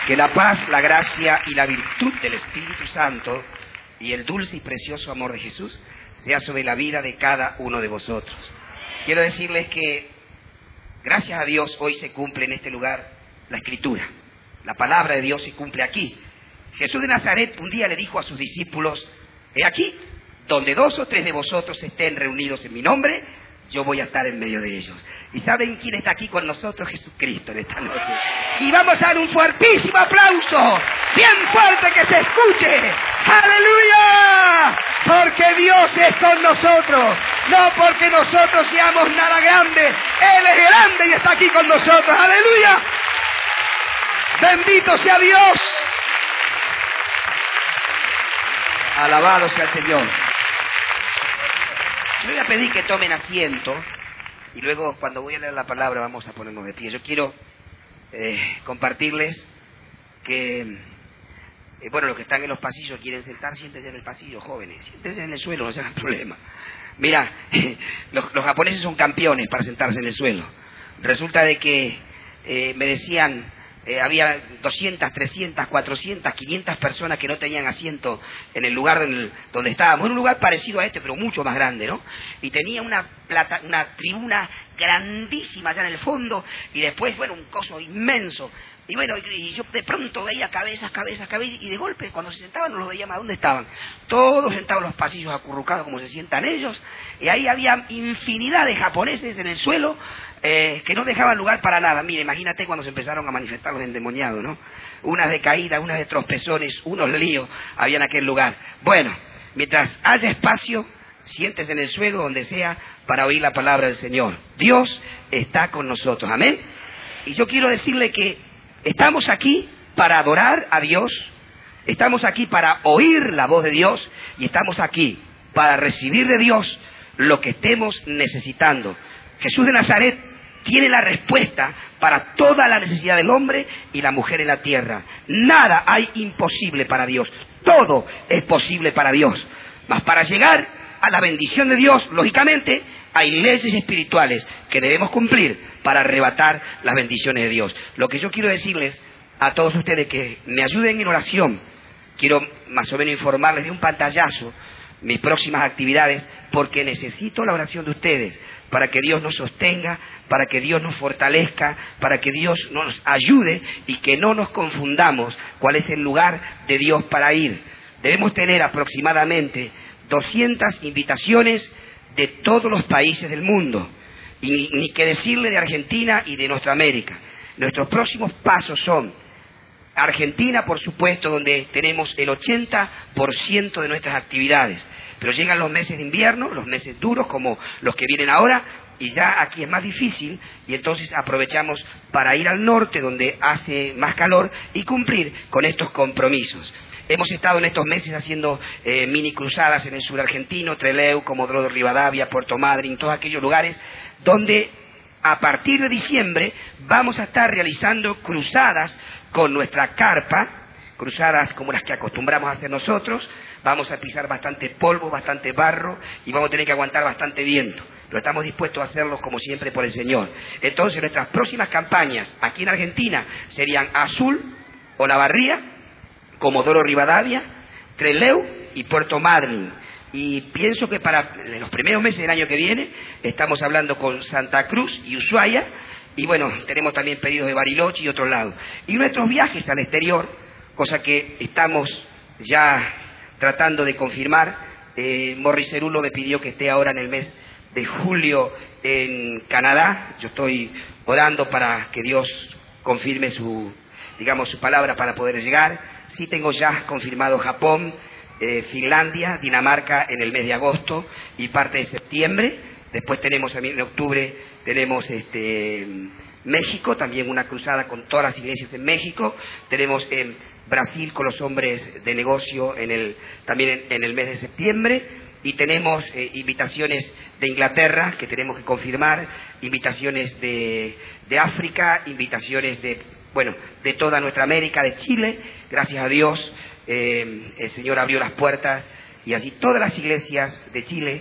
Que la paz, la gracia y la virtud del Espíritu Santo y el dulce y precioso amor de Jesús sea sobre la vida de cada uno de vosotros. Quiero decirles que, gracias a Dios, hoy se cumple en este lugar la Escritura. La palabra de Dios se cumple aquí. Jesús de Nazaret un día le dijo a sus discípulos: he aquí, donde 2 o 3 de vosotros estén reunidos en mi nombre, yo voy a estar en medio de ellos. ¿Y saben quién está aquí con nosotros? Jesucristo en esta noche. Y vamos a dar un fuertísimo aplauso, bien fuerte que se escuche. ¡Aleluya! Porque Dios es con nosotros, no porque nosotros seamos nada grande. Él es grande y está aquí con nosotros. ¡Aleluya! Bendito sea Dios. Alabado sea el Señor. Yo voy a pedir que tomen asiento y luego cuando voy a leer la palabra vamos a ponernos de pie. Yo quiero compartirles que, bueno, los que están en los pasillos quieren sentar, siéntense en el pasillo, jóvenes, siéntense en el suelo, no se hagan problema. Mira, los japoneses son campeones para sentarse en el suelo. Resulta de que me decían, había 200, 300, 400, 500 personas que no tenían asiento en el lugar donde estábamos. Era un lugar parecido a este, pero mucho más grande, ¿no? Y tenía una tribuna grandísima allá en el fondo, y después, bueno, un coso inmenso. Y bueno, y yo de pronto veía cabezas, y de golpe, cuando se sentaban, no los veía más. ¿Dónde estaban? Todos sentados en los pasillos, acurrucados como se sientan ellos, y ahí había infinidad de japoneses en el suelo, que no dejaban lugar para nada. Mira, imagínate cuando se empezaron a manifestar los endemoniados, ¿no? Unas de caídas, unas de tropezones, unos líos había en aquel lugar. Bueno, mientras haya espacio, siéntese en el suelo, donde sea, para oír la palabra del Señor. Dios está con nosotros, amén. Y yo quiero decirle que estamos aquí para adorar a Dios, estamos aquí para oír la voz de Dios, y estamos aquí para recibir de Dios lo que estemos necesitando. Jesús de Nazaret tiene la respuesta para toda la necesidad del hombre y la mujer en la tierra. Nada hay imposible para Dios. Todo es posible para Dios. Mas para llegar a la bendición de Dios, lógicamente, hay leyes espirituales que debemos cumplir para arrebatar las bendiciones de Dios. Lo que yo quiero decirles a todos ustedes, que me ayuden en oración. Quiero más o menos informarles de un pantallazo mis próximas actividades, porque necesito la oración de ustedes para que Dios nos sostenga, para que Dios nos fortalezca, para que Dios nos ayude y que no nos confundamos cuál es el lugar de Dios para ir. Debemos tener aproximadamente 200 invitaciones de todos los países del mundo, y ni que decirle de Argentina y de nuestra América. Nuestros próximos pasos son Argentina, por supuesto, donde tenemos el 80% de nuestras actividades. Pero llegan los meses de invierno, los meses duros como los que vienen ahora, y ya aquí es más difícil, y entonces aprovechamos para ir al norte, donde hace más calor, y cumplir con estos compromisos. Hemos estado en estos meses haciendo mini cruzadas en el sur argentino, Trelew, Comodoro Rivadavia, Puerto Madryn, todos aquellos lugares donde a partir de diciembre vamos a estar realizando cruzadas con nuestra carpa, cruzadas como las que acostumbramos a hacer nosotros. Vamos a pisar bastante polvo, bastante barro, y vamos a tener que aguantar bastante viento. Pero estamos dispuestos a hacerlos como siempre por el Señor. Entonces nuestras próximas campañas aquí en Argentina serían Azul, Olavarría, Comodoro Rivadavia, Trelew y Puerto Madryn. Y pienso que para los primeros meses del año que viene estamos hablando con Santa Cruz y Ushuaia, y bueno, tenemos también pedidos de Bariloche y otros lados. Y nuestros viajes al exterior, cosa que estamos ya tratando de confirmar. Morris Cerulo me pidió que esté ahora en el mes de julio en Canadá. Yo estoy orando para que Dios confirme su palabra para poder llegar. Sí tengo ya confirmado Japón, Finlandia, Dinamarca en el mes de agosto y parte de septiembre. Después tenemos también en octubre, tenemos México, también una cruzada con todas las iglesias en México. Tenemos en Brasil con los hombres de negocio también en el mes de septiembre. Y tenemos invitaciones de Inglaterra que tenemos que confirmar, invitaciones de África, invitaciones de toda nuestra América, de Chile. Gracias a Dios el Señor abrió las puertas, y allí todas las iglesias de Chile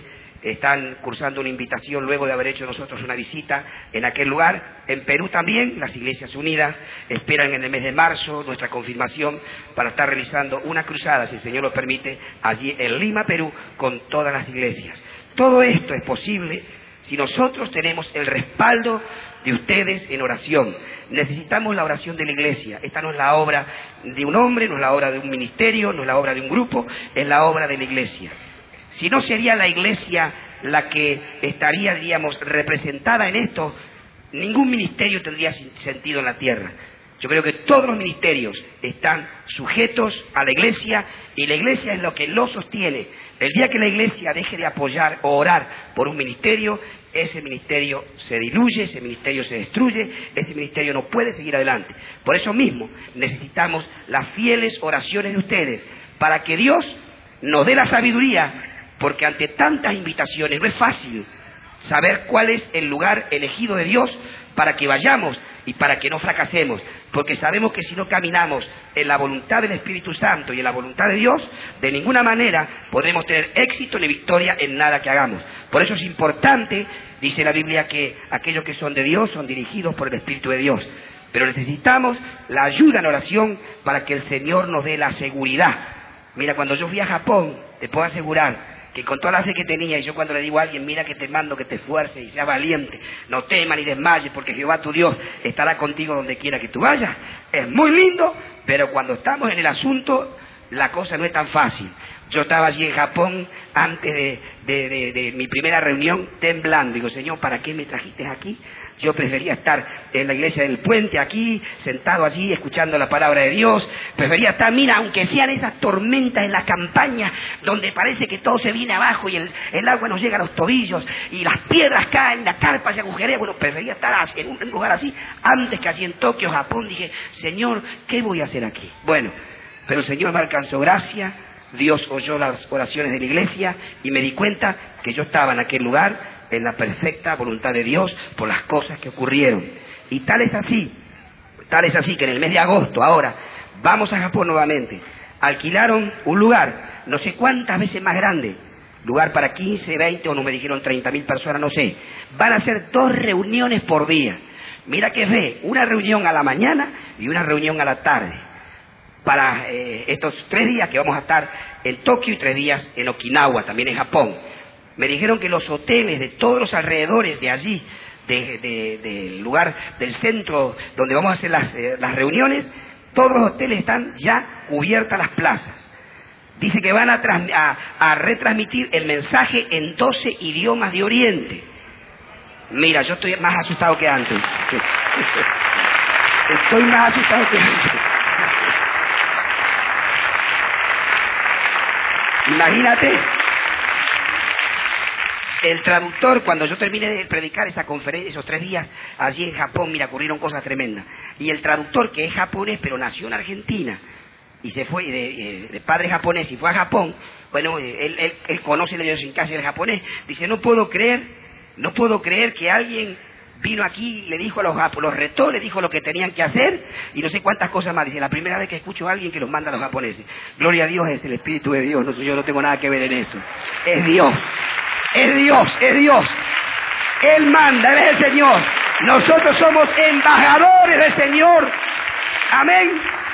están cursando una invitación luego de haber hecho nosotros una visita en aquel lugar. En Perú también, las Iglesias Unidas esperan en el mes de marzo nuestra confirmación para estar realizando una cruzada, si el Señor lo permite, allí en Lima, Perú, con todas las iglesias. Todo esto es posible si nosotros tenemos el respaldo de ustedes en oración. Necesitamos la oración de la iglesia. Esta no es la obra de un hombre, no es la obra de un ministerio, no es la obra de un grupo, es la obra de la iglesia. Si no, sería la iglesia la que estaría, diríamos, representada en esto. Ningún ministerio tendría sentido en la tierra. Yo creo que todos los ministerios están sujetos a la iglesia y la iglesia es lo que lo sostiene. El día que la iglesia deje de apoyar o orar por un ministerio, ese ministerio se diluye, ese ministerio se destruye, ese ministerio no puede seguir adelante. Por eso mismo necesitamos las fieles oraciones de ustedes para que Dios nos dé la sabiduría, porque ante tantas invitaciones no es fácil saber cuál es el lugar elegido de Dios para que vayamos y para que no fracasemos, porque sabemos que si no caminamos en la voluntad del Espíritu Santo y en la voluntad de Dios, de ninguna manera podremos tener éxito ni victoria en nada que hagamos. Por eso es importante, dice la Biblia, que aquellos que son de Dios son dirigidos por el Espíritu de Dios. Pero necesitamos la ayuda en oración para que el Señor nos dé la seguridad. Mira, cuando yo fui a Japón, te puedo asegurar que con toda la fe que tenía, y yo cuando le digo a alguien, mira que te mando que te esfuerces y seas valiente, no temas ni desmayes, porque Jehová tu Dios estará contigo donde quiera que tú vayas, es muy lindo, pero cuando estamos en el asunto, la cosa no es tan fácil. Yo estaba allí en Japón antes de mi primera reunión temblando. Digo, Señor, ¿para qué me trajiste aquí? Yo prefería estar en la iglesia del puente aquí, sentado allí, escuchando la palabra de Dios. Prefería estar, mira, aunque sean esas tormentas en la campaña, donde parece que todo se viene abajo y el agua nos llega a los tobillos y las piedras caen, la carpa se agujerea. Bueno, prefería estar en un lugar así, antes que allí en Tokio, Japón. Dije, Señor, ¿qué voy a hacer aquí? Bueno, pero el Señor me alcanzó gracia. Dios oyó las oraciones de la iglesia y me di cuenta que yo estaba en aquel lugar en la perfecta voluntad de Dios por las cosas que ocurrieron. Y tal es así que en el mes de agosto, ahora, vamos a Japón nuevamente. Alquilaron un lugar, no sé cuántas veces más grande, lugar para 15, 20 o no me dijeron 30.000 personas, no sé. Van a hacer 2 reuniones por día. Mira que fe, una reunión a la mañana y una reunión a la tarde. Para estos 3 días que vamos a estar en Tokio y 3 días en Okinawa, también en Japón. Me dijeron que los hoteles de todos los alrededores de allí, del lugar, del centro donde vamos a hacer las reuniones, todos los hoteles están ya cubiertas las plazas. Dice que van a retransmitir el mensaje en 12 idiomas de Oriente. Mira, yo estoy más asustado que antes. Estoy más asustado que antes. Imagínate, el traductor, cuando yo terminé de predicar esa conferencia, esos 3 días allí en Japón, mira, ocurrieron cosas tremendas. Y el traductor, que es japonés, pero nació en Argentina, y se fue de padre japonés y fue a Japón, bueno, él conoce la idiosincrasia del japonés, dice, no puedo creer que alguien vino aquí y le dijo los retó, le dijo lo que tenían que hacer y no sé cuántas cosas más. Dice, la primera vez que escucho a alguien que los manda a los japoneses. Gloria a Dios, es el Espíritu de Dios, no, yo no tengo nada que ver en eso. Es Dios, es Dios, es Dios. Él manda, Él es el Señor. Nosotros somos embajadores del Señor. Amén.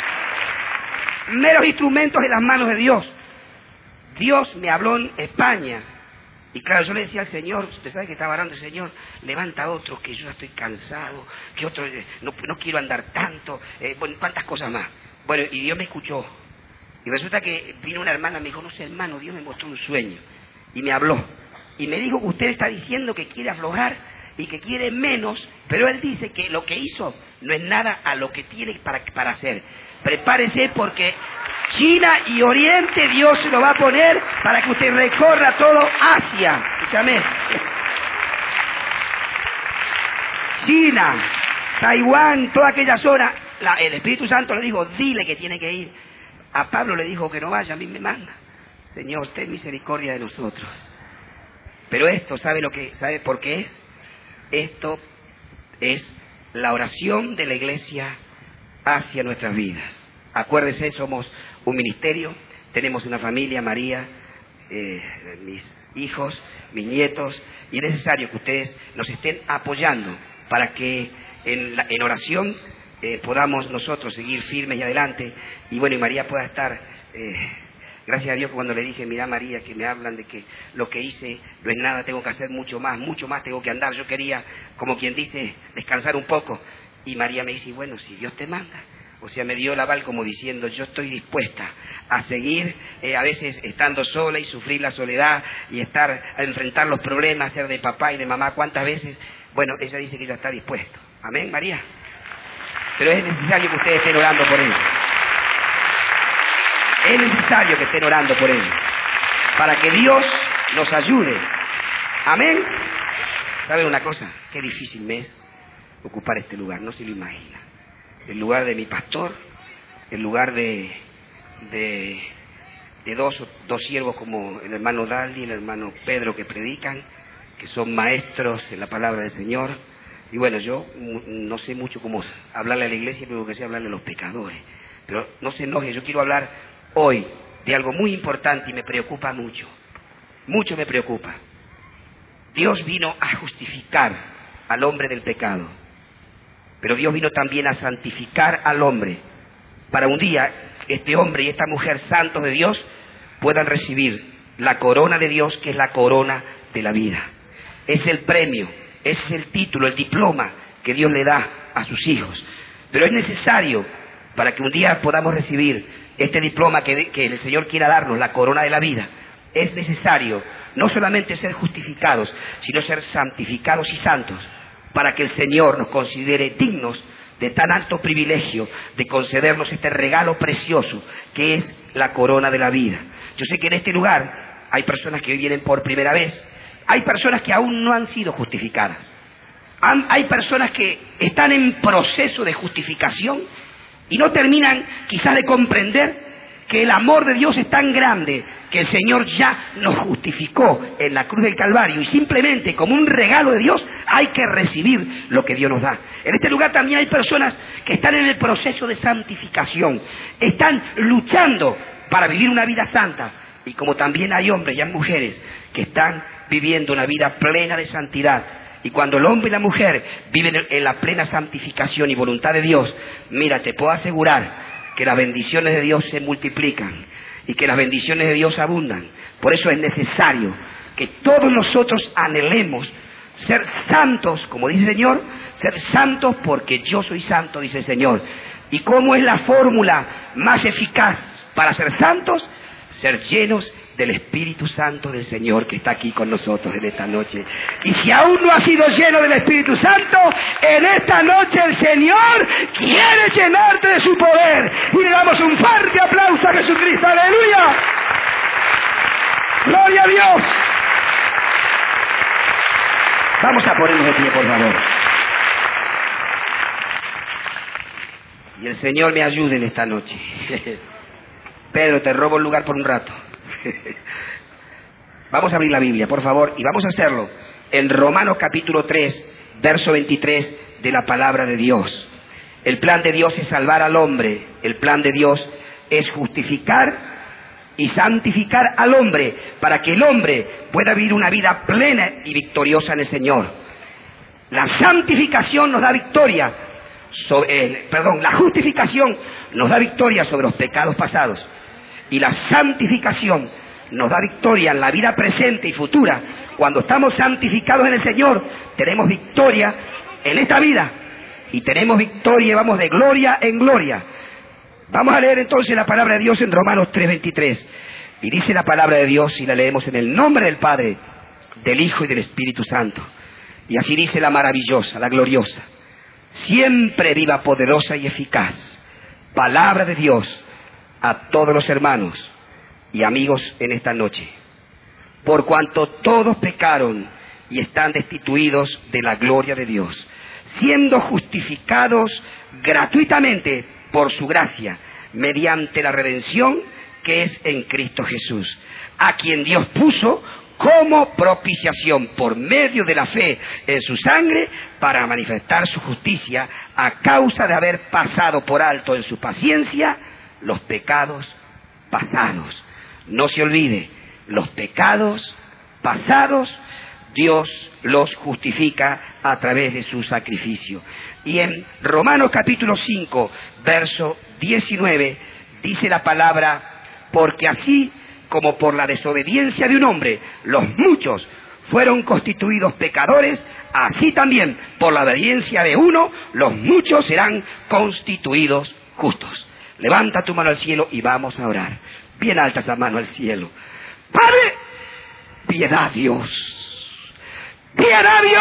Meros instrumentos en las manos de Dios. Dios me habló en España. Y claro, yo le decía al Señor, usted sabe que estaba orando, Señor, levanta a otros, que yo ya estoy cansado, que otros no quiero andar tanto, bueno, cuántas cosas más. Bueno, y Dios me escuchó. Y resulta que vino una hermana, me dijo, no sé, hermano, Dios me mostró un sueño. Y me habló. Y me dijo que usted está diciendo que quiere aflojar y que quiere menos, pero él dice que lo que hizo no es nada a lo que tiene para hacer. Prepárese porque China y Oriente Dios se lo va a poner para que usted recorra todo Asia. Escúchame. China, Taiwán, toda aquella zona. El Espíritu Santo le dijo, dile que tiene que ir. A Pablo le dijo que no vaya, a mí me manda. Señor, ten misericordia de nosotros. Pero esto, ¿sabe por qué es? Esto es la oración de la iglesia hacia nuestras vidas. Acuérdese, somos un ministerio, tenemos una familia, María, mis hijos, mis nietos, y es necesario que ustedes nos estén apoyando para que en oración podamos nosotros seguir firmes y adelante. Y bueno, y María pueda estar, gracias a Dios, cuando le dije, mira María, que me hablan de que lo que hice no es nada, tengo que hacer mucho más tengo que andar. Yo quería, como quien dice, descansar un poco. Y María me dice, bueno, si Dios te manda. O sea, me dio el aval como diciendo, yo estoy dispuesta a seguir, a veces estando sola y sufrir la soledad y a enfrentar los problemas, ser de papá y de mamá. ¿Cuántas veces? Bueno, ella dice que ella está dispuesta. Amén, María. Pero es necesario que ustedes estén orando por él. Es necesario que estén orando por él, para que Dios nos ayude. Amén. ¿Saben una cosa? Qué difícil me es ocupar este lugar, no se lo imagina. El lugar de mi pastor, el lugar de dos siervos como el hermano Daldi y el hermano Pedro, que predican, que son maestros en la palabra del Señor. Y bueno, yo no sé mucho cómo hablarle a la iglesia, pero que sé hablarle a los pecadores. Pero no se enoje, yo quiero hablar hoy de algo muy importante y me preocupa mucho. Mucho me preocupa. Dios vino a justificar al hombre del pecado, pero Dios vino también a santificar al hombre, para un día este hombre y esta mujer santos de Dios puedan recibir la corona de Dios, que es la corona de la vida. Es el premio, es el título, el diploma que Dios le da a sus hijos. Pero es necesario, para que un día podamos recibir este diploma que el Señor quiera darnos, la corona de la vida, es necesario no solamente ser justificados, sino ser santificados y santos, para que el Señor nos considere dignos de tan alto privilegio de concedernos este regalo precioso que es la corona de la vida. Yo sé que en este lugar hay personas que hoy vienen por primera vez, hay personas que aún no han sido justificadas, hay personas que están en proceso de justificación y no terminan quizás de comprender que el amor de Dios es tan grande que el Señor ya nos justificó en la cruz del Calvario y simplemente como un regalo de Dios hay que recibir lo que Dios nos da. En este lugar también hay personas que están en el proceso de santificación, están luchando para vivir una vida santa, y como también hay hombres y hay mujeres que están viviendo una vida plena de santidad. Y cuando el hombre y la mujer viven en la plena santificación y voluntad de Dios, mira, te puedo asegurar que las bendiciones de Dios se multiplican y que las bendiciones de Dios abundan. Por eso es necesario que todos nosotros anhelemos ser santos, como dice el Señor, ser santos porque yo soy santo, dice el Señor. ¿Y cómo es la fórmula más eficaz para ser santos? Ser llenos del Espíritu Santo del Señor, que está aquí con nosotros en esta noche. Y si aún no has sido lleno del Espíritu Santo, en esta noche el Señor quiere llenarte de su poder. Y le damos un fuerte aplauso a Jesucristo. ¡Aleluya! ¡Gloria a Dios! Vamos a ponernos de pie, por favor. Y el Señor me ayude en esta noche. Pedro, te robo el lugar por un rato. Vamos a abrir la Biblia, por favor, y vamos a hacerlo en Romanos capítulo 3, verso 23 de la palabra de Dios. El plan de Dios es salvar al hombre, el plan de Dios es justificar y santificar al hombre, para que el hombre pueda vivir una vida plena y victoriosa en el Señor. La santificación nos da victoria la justificación nos da victoria sobre los pecados pasados, y la santificación nos da victoria en la vida presente y futura. Cuando estamos santificados en el Señor, tenemos victoria en esta vida, y tenemos victoria, vamos de gloria en gloria. Vamos a leer entonces la palabra de Dios en Romanos 3:23, y dice la palabra de Dios, y la leemos en el nombre del Padre, del Hijo y del Espíritu Santo. Y así dice la maravillosa, la gloriosa, siempre viva, poderosa y eficaz palabra de Dios a todos los hermanos y amigos en esta noche. Por cuanto todos pecaron y están destituidos de la gloria de Dios, siendo justificados gratuitamente por su gracia, mediante la redención que es en Cristo Jesús, a quien Dios puso como propiciación por medio de la fe en su sangre, para manifestar su justicia a causa de haber pasado por alto en su paciencia los pecados pasados. No se olvide, los pecados pasados, Dios los justifica a través de su sacrificio. Y en Romanos capítulo 5, verso 19, dice la palabra: porque así como por la desobediencia de un hombre los muchos fueron constituidos pecadores, así también por la obediencia de uno los muchos serán constituidos justos. Levanta tu mano al cielo y vamos a orar. Bien alta esa mano al cielo. Padre, piedad a Dios. Piedad a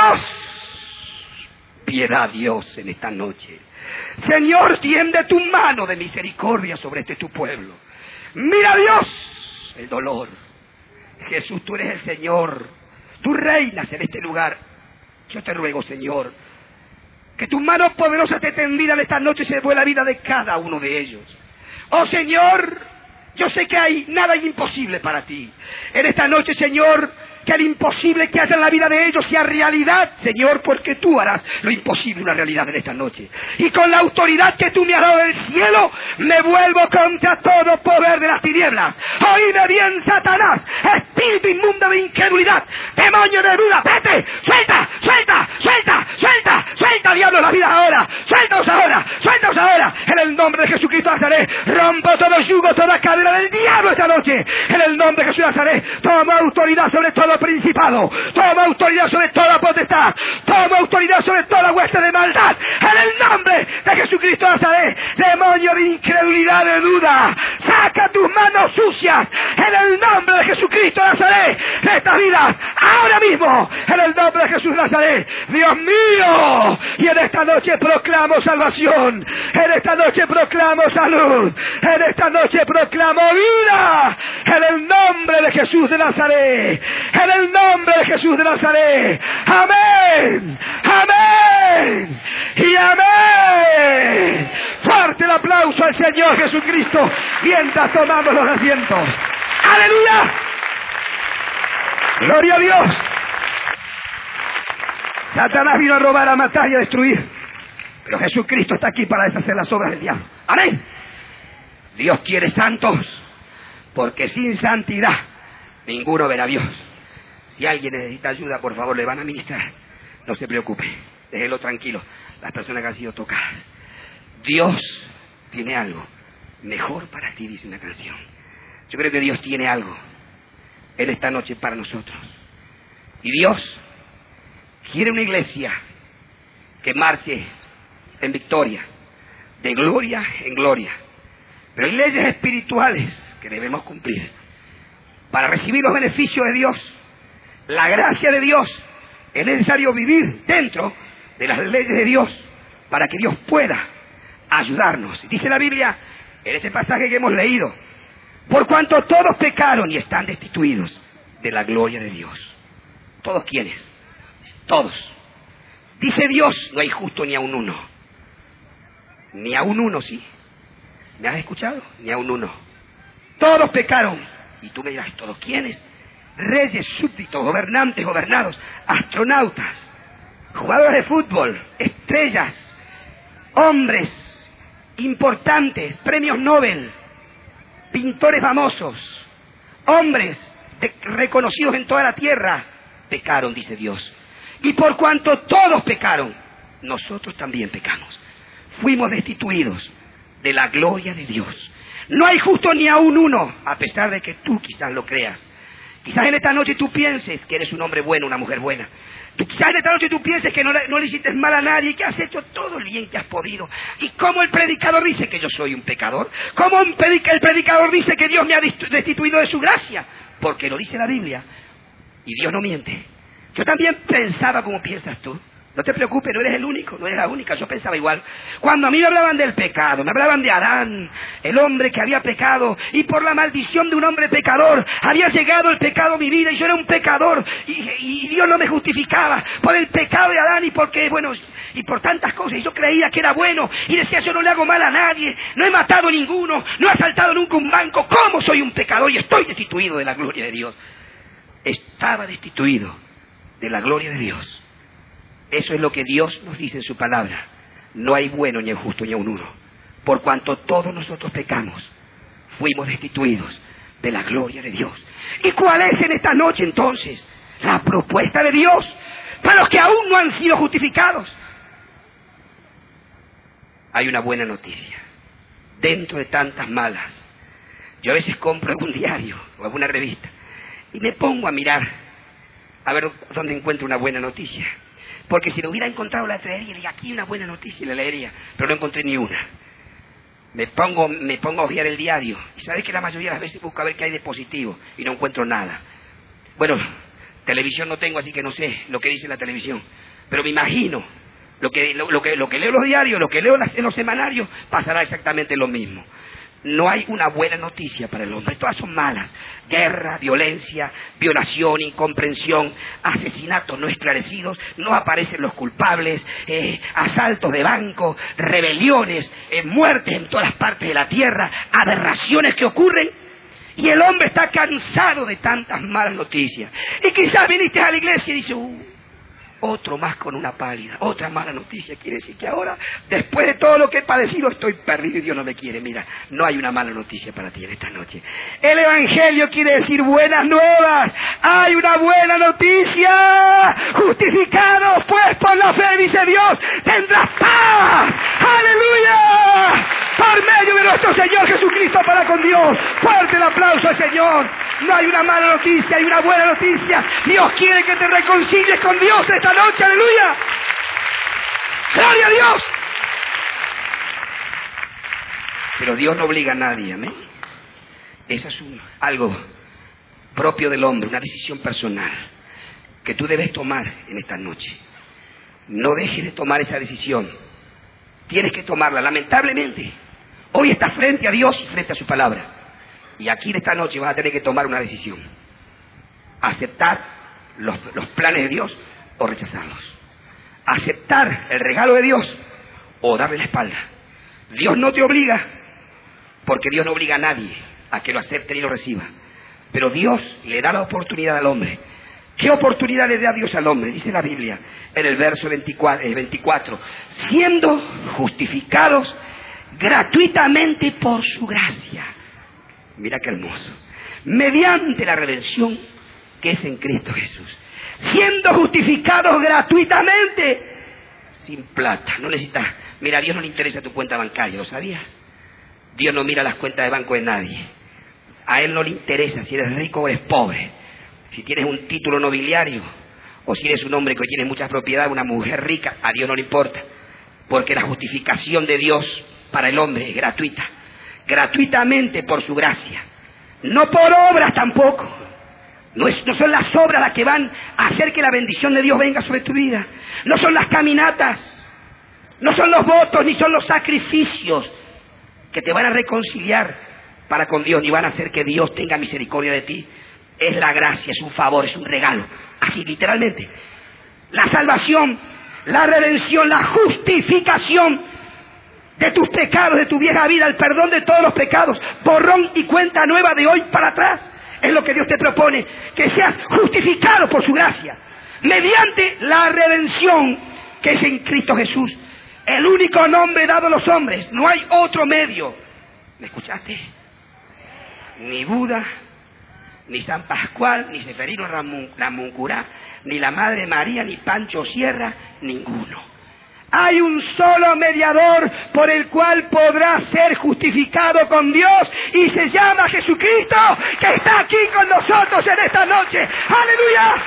Dios. Piedad a Dios en esta noche. Señor, tiende tu mano de misericordia sobre este tu pueblo. Mira, Dios, el dolor. Jesús, tú eres el Señor. Tú reinas en este lugar. Yo te ruego, Señor, que tu mano poderosa esté tendida en esta noche y se lleve la vida de cada uno de ellos. Oh Señor, yo sé que nada es imposible para ti. En esta noche, Señor, que el imposible que haya en la vida de ellos sea realidad, Señor, porque tú harás lo imposible una realidad en esta noche. Y con la autoridad que tú me has dado del cielo, me vuelvo contra todo poder de las tinieblas. Oíme bien, Satanás, espíritu inmundo de incredulidad, demonio de duda, vete, suelta, suelta, suelta, suelta, suelta, diablo, la vida ahora, suéltanos ahora, suéltanos ahora, en el nombre de Jesucristo de Nazaret. Rompo todo yugo, toda cadena del diablo esta noche, en el nombre de Jesús de Nazaret. Toma autoridad sobre todo principado, toma autoridad sobre toda potestad, toma autoridad sobre toda hueste de maldad, en el nombre de Jesucristo de Nazaret. Demonio de incredulidad, de duda, saca tus manos sucias, en el nombre de Jesucristo de Nazaret, de estas vidas, ahora mismo, en el nombre de Jesús de Nazaret. Dios mío, y en esta noche proclamo salvación, en esta noche proclamo salud, en esta noche proclamo vida, en el nombre de Jesús de Nazaret, en el nombre de Jesús de Nazaret. Amén, amén y amén. Fuerte el aplauso al Señor Jesucristo mientras tomamos los asientos. ¡Aleluya! ¡Gloria a Dios! Satanás vino a robar, a matar y a destruir, pero Jesucristo está aquí para deshacer las obras del diablo. ¡Amén! Dios quiere santos, porque sin santidad ninguno verá a Dios. Si alguien necesita ayuda, por favor, le van a ministrar. No se preocupe, déjelo tranquilo. Las personas que han sido tocadas. Dios tiene algo mejor para ti, dice una canción. Yo creo que Dios tiene algo en esta noche para nosotros. Y Dios quiere una iglesia que marche en victoria, de gloria en gloria. Pero hay leyes espirituales que debemos cumplir para recibir los beneficios de Dios, la gracia de Dios. Es necesario vivir dentro de las leyes de Dios para que Dios pueda ayudarnos. Dice la Biblia, en este pasaje que hemos leído: por cuanto todos pecaron y están destituidos de la gloria de Dios. ¿Todos quiénes? Todos. Dice Dios, no hay justo ni a un uno. Ni a un uno, ¿sí? ¿Me has escuchado? Ni a un uno. Todos pecaron. Y tú me dirás, ¿todos quiénes? Reyes, súbditos, gobernantes, gobernados, astronautas, jugadores de fútbol, estrellas, hombres importantes, premios Nobel, pintores famosos, hombres reconocidos en toda la tierra, pecaron, dice Dios. Y por cuanto todos pecaron, nosotros también pecamos. Fuimos destituidos de la gloria de Dios. No hay justo ni aún uno, a pesar de que tú quizás lo creas. Quizás en esta noche tú pienses que eres un hombre bueno, una mujer buena. Quizás en esta noche tú pienses que no le hiciste mal a nadie, que has hecho todo el bien que has podido. Y como el predicador dice que yo soy un pecador, como el predicador dice que Dios me ha destituido de su gracia, porque lo dice la Biblia. Y Dios no miente. Yo también pensaba como piensas tú. No te preocupes, no eres el único, no eres la única, yo pensaba igual. Cuando a mí me hablaban del pecado, me hablaban de Adán, el hombre que había pecado, y por la maldición de un hombre pecador, había llegado el pecado a mi vida, y yo era un pecador, y Dios no me justificaba por el pecado de Adán, y porque, bueno, y por tantas cosas, y yo creía que era bueno, y decía, yo no le hago mal a nadie, no he matado a ninguno, no he asaltado nunca un banco, ¿cómo soy un pecador? Y estoy destituido de la gloria de Dios. Estaba destituido de la gloria de Dios. Eso es lo que Dios nos dice en su palabra. No hay bueno ni justo ni a un uno. Por cuanto todos nosotros pecamos, fuimos destituidos de la gloria de Dios. ¿Y cuál es en esta noche entonces la propuesta de Dios para los que aún no han sido justificados? Hay una buena noticia dentro de tantas malas. Yo a veces compro algún diario o alguna revista y me pongo a mirar a ver dónde encuentro una buena noticia, porque si lo hubiera encontrado la traería, diría aquí una buena noticia y la leería, pero no encontré ni una. Me pongo a hojear el diario y sabes que la mayoría de las veces busco a ver qué hay de positivo y no encuentro nada. Bueno, televisión no tengo, así que no sé lo que dice la televisión, pero me imagino lo que leo en los diarios, lo que leo en los semanarios, pasará exactamente lo mismo. No hay una buena noticia para el hombre, todas son malas. Guerra, violencia, violación, incomprensión, asesinatos no esclarecidos, no aparecen los culpables, asaltos de banco, rebeliones, muertes en todas las partes de la tierra, aberraciones que ocurren. Y el hombre está cansado de tantas malas noticias. Y quizás viniste a la iglesia y dices, otro más con una pálida, otra mala noticia. Quiere decir que ahora, después de todo lo que he padecido, estoy perdido y Dios no me quiere. Mira, no hay una mala noticia para ti en esta noche. El Evangelio quiere decir buenas nuevas. Hay una buena noticia. Justificados pues por la fe, dice Dios, tendrás paz. ¡Aleluya! Por medio de nuestro Señor Jesucristo para con Dios. Fuerte el aplauso al Señor. No hay una mala noticia, hay una buena noticia. Dios quiere que te reconcilies con Dios esta noche, aleluya. ¡Gloria a Dios! Pero Dios no obliga a nadie, amén. Eso es algo propio del hombre, una decisión personal que tú debes tomar en esta noche. No dejes de tomar esa decisión. Tienes que tomarla, lamentablemente. Hoy estás frente a Dios y frente a su palabra. Y aquí en esta noche vas a tener que tomar una decisión. Aceptar los planes de Dios o rechazarlos. Aceptar el regalo de Dios o darle la espalda. Dios no te obliga, porque Dios no obliga a nadie a que lo acepte ni lo reciba. Pero Dios le da la oportunidad al hombre. ¿Qué oportunidad le da Dios al hombre? Dice la Biblia en el verso 24, siendo justificados gratuitamente por su gracia. Mira qué hermoso. Mediante la redención que es en Cristo Jesús. Siendo justificados gratuitamente, sin plata. No necesitas. Mira, a Dios no le interesa tu cuenta bancaria, ¿lo sabías? Dios no mira las cuentas de banco de nadie. A Él no le interesa si eres rico o eres pobre. Si tienes un título nobiliario o si eres un hombre que tiene muchas propiedades, una mujer rica, a Dios no le importa. Porque la justificación de Dios para el hombre es gratuita. Gratuitamente por su gracia, no por obras tampoco. No son las obras las que van a hacer que la bendición de Dios venga sobre tu vida. No son las caminatas, no son los votos, ni son los sacrificios que te van a reconciliar para con Dios, ni van a hacer que Dios tenga misericordia de ti. Es la gracia, es un favor, es un regalo. Así literalmente. La salvación, la redención, la justificación de tus pecados, de tu vieja vida, el perdón de todos los pecados, borrón y cuenta nueva de hoy para atrás, es lo que Dios te propone, que seas justificado por su gracia, mediante la redención que es en Cristo Jesús, el único nombre dado a los hombres, no hay otro medio. ¿Me escuchaste? Ni Buda, ni San Pascual, ni Seferino Ramuncurá, ni la Madre María, ni Pancho Sierra, ninguno. Hay un solo mediador por el cual podrás ser justificado con Dios y se llama Jesucristo, que está aquí con nosotros en esta noche. ¡Aleluya!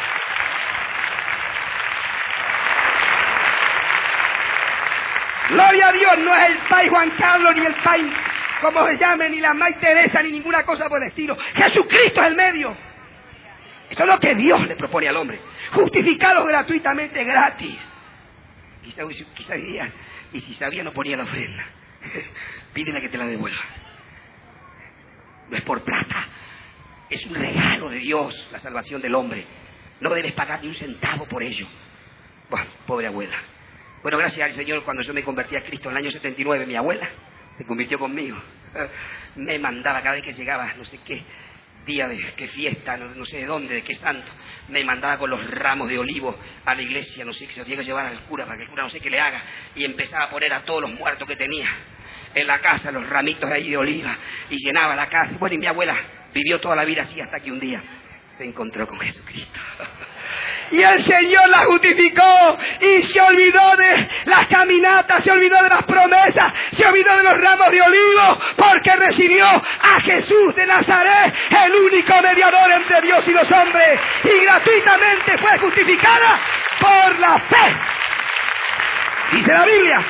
Gloria a Dios, no es el Pai Juan Carlos, ni el Pai, como se llame, ni la Madre Teresa, ni ninguna cosa por el estilo. Jesucristo es el medio. Eso es lo que Dios le propone al hombre. Justificados gratuitamente, gratis. Quizá diría, y si sabía no ponía la ofrenda. Pídele que te la devuelva. No es por plata, es un regalo de Dios, la salvación del hombre. No debes pagar ni un centavo por ello. Bueno, pobre abuela. Bueno, gracias al Señor, cuando yo me convertí a Cristo en el año 79, mi abuela se convirtió conmigo. Me mandaba cada vez que llegaba, no sé qué día de qué fiesta, no sé de dónde, de qué santo, me mandaba con los ramos de olivo a la iglesia, no sé, que se los tiene que llevar al cura para que el cura no sé qué le haga, y empezaba a poner a todos los muertos que tenía en la casa, los ramitos de ahí de oliva, y llenaba la casa. Bueno, y mi abuela Vivió toda la vida así hasta que un día se encontró con Jesucristo. Y el Señor la justificó y se olvidó de las caminatas, se olvidó de las promesas, se olvidó de los ramos de olivo, porque recibió a Jesús de Nazaret, el único mediador entre Dios y los hombres, y gratuitamente fue justificada por la fe. Dice la Biblia.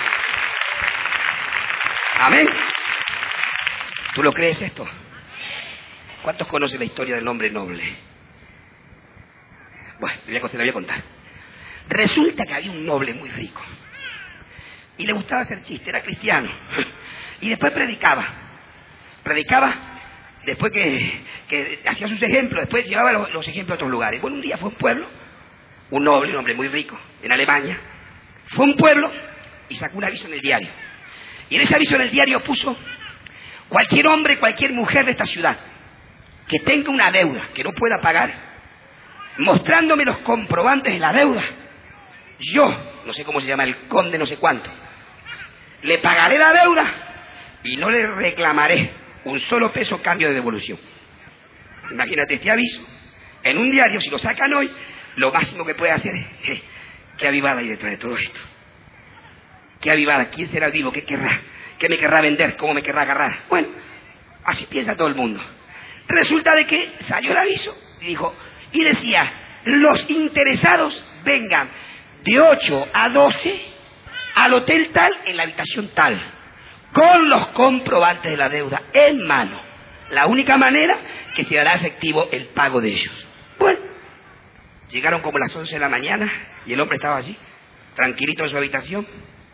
Amén. ¿Tú lo crees esto? ¿Cuántos conocen la historia del hombre noble? Bueno, te la voy a contar. Resulta que había un noble muy rico. Y le gustaba hacer chistes, era cristiano. Y después predicaba. Predicaba, después que hacía sus ejemplos, después llevaba los ejemplos a otros lugares. Bueno, un día fue a un pueblo, un noble, un hombre muy rico, en Alemania. Fue a un pueblo y sacó un aviso en el diario. Y en ese aviso en el diario puso: cualquier hombre, cualquier mujer de esta ciudad que tenga una deuda que no pueda pagar, mostrándome los comprobantes de la deuda, yo, no sé cómo se llama, el conde no sé cuánto, le pagaré la deuda y no le reclamaré un solo peso a cambio de devolución. Imagínate este aviso en un diario. Si lo sacan hoy, lo máximo que puede hacer es ¿qué avivada hay detrás de todo esto? ¿Qué avivada? ¿Quién será el vivo? ¿Qué querrá? ¿Qué me querrá vender? ¿Cómo me querrá agarrar? Bueno, así piensa todo el mundo. Resulta de que salió el aviso y decía: los interesados vengan de 8 a 12 al hotel tal, en la habitación tal, con los comprobantes de la deuda en mano. La única manera que se hará efectivo el pago de ellos. Bueno, llegaron como las 11 de la mañana y el hombre estaba allí, tranquilito en su habitación.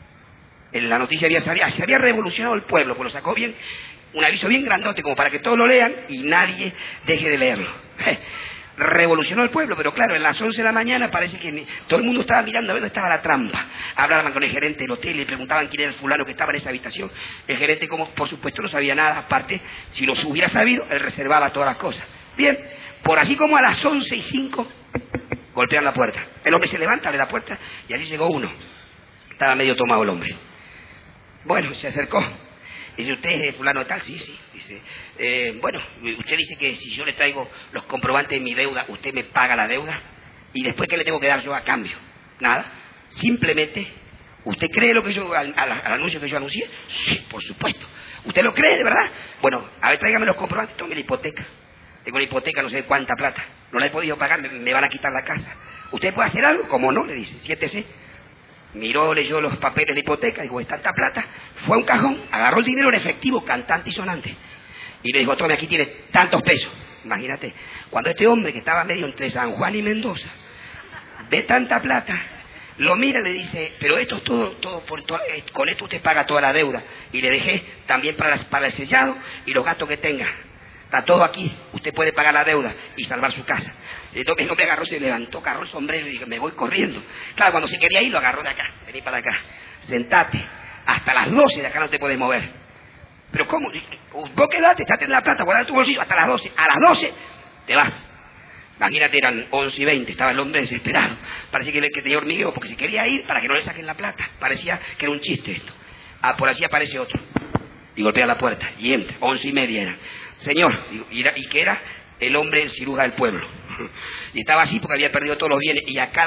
En la noticia se había revolucionado el pueblo, pues lo sacó bien, un aviso bien grandote como para que todos lo lean y nadie deje de leerlo. Revolucionó el pueblo, pero claro, en las 11 de la mañana parece que todo el mundo estaba mirando a ver dónde estaba la trampa. Hablaban con el gerente del hotel y le preguntaban quién era el fulano que estaba en esa habitación. El gerente, como por supuesto no sabía nada, aparte, si los hubiera sabido, él reservaba todas las cosas. Bien, por así como a las 11:05 golpean la puerta. El hombre se levanta, abre la puerta y allí llegó uno. Estaba medio tomado el hombre. Bueno, se acercó. Dice: ¿usted es fulano de tal? Sí. Dice: bueno, usted dice que si yo le traigo los comprobantes de mi deuda, usted me paga la deuda. ¿Y después qué le tengo que dar yo a cambio? Nada. Simplemente, ¿usted cree lo que yo al anuncio que yo anuncié? Sí, por supuesto. ¿Usted lo cree de verdad? Bueno, a ver, tráigame los comprobantes, tome la hipoteca. Tengo la hipoteca, no sé cuánta plata. No la he podido pagar, me van a quitar la casa. ¿Usted puede hacer algo? ¿Cómo no? Le dice: siéntese. Miró, leyó los papeles de hipoteca, dijo: es tanta plata. Fue a un cajón, agarró el dinero en efectivo, cantante y sonante, y le dijo: tome, aquí tiene tantos pesos. Imagínate, cuando este hombre que estaba medio entre San Juan y Mendoza ve tanta plata, lo mira y le dice: pero esto es todo con esto usted paga toda la deuda, y le dejé también para el sellado y los gastos que tenga. Está todo aquí, usted puede pagar la deuda y salvar su casa. Entonces el hombre agarró, se levantó, agarró el sombrero y dijo: me voy corriendo. Claro, cuando se quería ir, lo agarró de acá: vení para acá, sentate, hasta las 12 de acá no te puedes mover. Pero ¿cómo? Vos quedate, estate en la plata, guardá tu bolsillo hasta las 12. A las 12 te vas. Imagínate, eran 11:20, estaba el hombre desesperado. Parecía que tenía hormigueo porque se quería ir para que no le saquen la plata. Parecía que era un chiste esto. Por así aparece otro y golpea la puerta y entra. 11:30 era. Señor, y que era el hombre, el ciruja del pueblo. Y estaba así porque había perdido todos los bienes, y a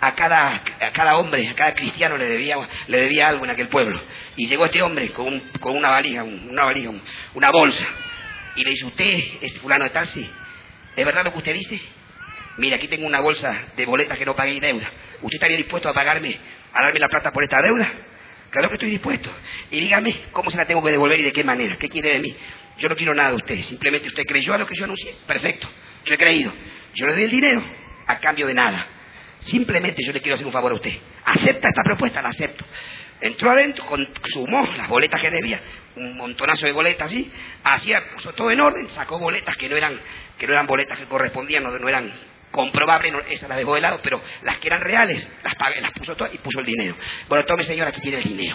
cada hombre, a cada cristiano le debía algo en aquel pueblo. Y llegó este hombre con una valija, una bolsa, y le dice: ¿usted es fulano de tal? Sí. ¿Es verdad lo que usted dice? Mira, aquí tengo una bolsa de boletas que no pagué y deuda. ¿Usted estaría dispuesto a darme la plata por esta deuda? Claro que estoy dispuesto. Y dígame cómo se la tengo que devolver y de qué manera. ¿Qué quiere de mí? Yo no quiero nada de usted. Simplemente usted creyó a lo que yo anuncié. Perfecto. Yo he creído. Yo le doy el dinero a cambio de nada. Simplemente yo le quiero hacer un favor a usted. ¿Acepta esta propuesta? La acepto. Entró adentro, sumó las boletas que debía, un montonazo de boletas así, puso todo en orden, sacó boletas que no eran boletas que correspondían, no eran comprobables, esas las dejó de lado, pero las que eran reales, las puso todas y puso el dinero. Bueno, tome, señor, aquí tiene el dinero.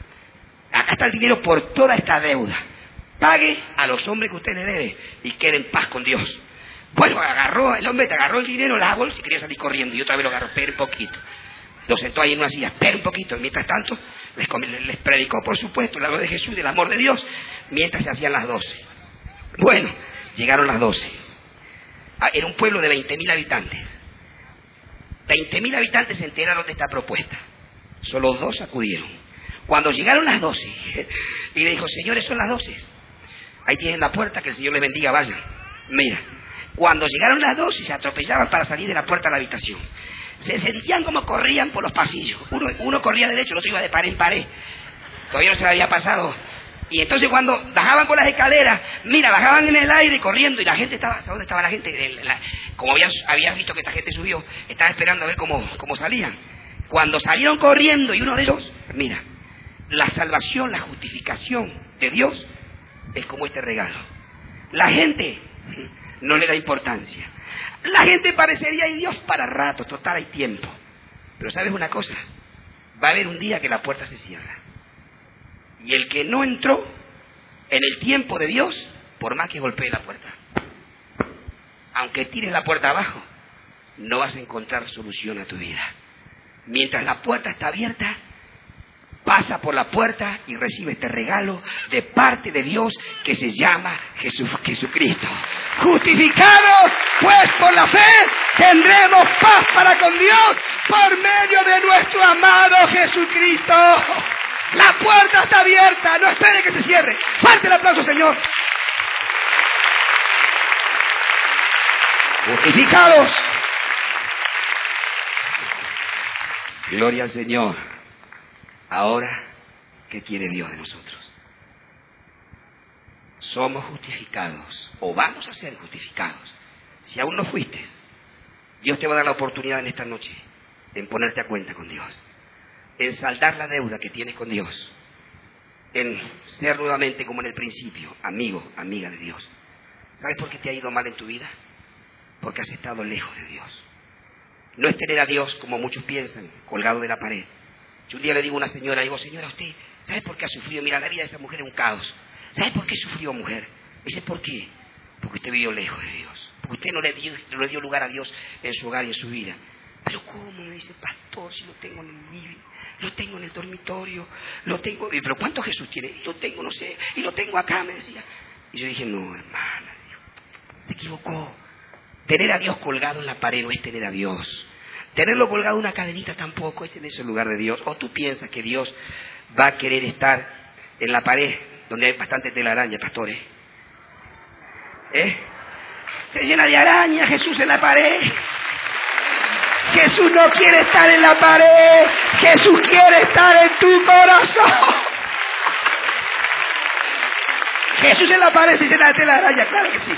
Acá está el dinero por toda esta deuda. Pague a los hombres que usted le debe y quede en paz con Dios. Bueno, el hombre te agarró el dinero, la bolsa y quería salir corriendo, y otra vez lo agarró: espera un poquito. Lo sentó ahí en una silla: espera un poquito. Y mientras tanto les predicó, por supuesto, el amor de Jesús, del amor de Dios, mientras se hacían las 12. Bueno, Llegaron las 12. Era un pueblo de 20.000 habitantes. 20.000 habitantes se enteraron de esta propuesta. Solo 2 acudieron. Cuando llegaron las 12, y le dijo, señores, son las 12. Ahí tienen la puerta, que el Señor les bendiga, vayan. Mira, cuando llegaron las 12 se atropellaban para salir de la puerta a la habitación. Se sentían como corrían por los pasillos. Uno corría derecho, el otro iba de pared en pared. Todavía no se le había pasado. Y entonces cuando bajaban por las escaleras, mira, bajaban en el aire corriendo y la gente estaba, ¿sabes dónde estaba la gente? Como habías visto que esta gente subió, estaba esperando a ver cómo salían. Cuando salieron corriendo y uno de ellos, mira, la salvación, la justificación de Dios es como este regalo. La gente no le da importancia. La gente parecería, hay Dios para rato, total hay tiempo. Pero ¿sabes una cosa? Va a haber un día que la puerta se cierra. Y el que no entró en el tiempo de Dios, por más que golpee la puerta, aunque tires la puerta abajo, no vas a encontrar solución a tu vida. Mientras la puerta está abierta, pasa por la puerta y recibe este regalo de parte de Dios que se llama Jesucristo. Justificados, pues por la fe tendremos paz para con Dios por medio de nuestro amado Jesucristo. La puerta está abierta, no espere que se cierre. Fuerte el aplauso, Señor. Justificados. Gloria al Señor. Ahora, ¿qué quiere Dios de nosotros? Somos justificados, o vamos a ser justificados. Si aún no fuiste, Dios te va a dar la oportunidad en esta noche en ponerte a cuenta con Dios, en saldar la deuda que tienes con Dios, en ser nuevamente como en el principio, amigo, amiga de Dios. ¿Sabes por qué te ha ido mal en tu vida? Porque has estado lejos de Dios. No es tener a Dios como muchos piensan, colgado de la pared. Yo un día le digo a una señora, digo, señora, usted, ¿sabe por qué ha sufrido? Mira, la vida de esa mujer es un caos. ¿Sabe por qué sufrió, mujer? Me dice, ¿por qué? Porque usted vivió lejos de Dios. Porque usted no le dio lugar a Dios en su hogar y en su vida. Pero ¿cómo? Me dice, pastor, si lo tengo en el living, lo tengo en el dormitorio, lo tengo... ¿Pero cuánto Jesús tiene? Y lo tengo, no sé, y lo tengo acá, me decía. Y yo dije, no, hermana, se equivocó. Tener a Dios colgado en la pared no es tener a Dios. Tenerlo colgado en una cadenita tampoco es tener ese lugar de Dios. O tú piensas que Dios va a querer estar en la pared donde hay bastante telaraña, pastores. Se llena de araña Jesús en la pared. Jesús no quiere estar en la pared. Jesús quiere estar en tu corazón. Jesús en la pared se llena de telaraña, claro que sí.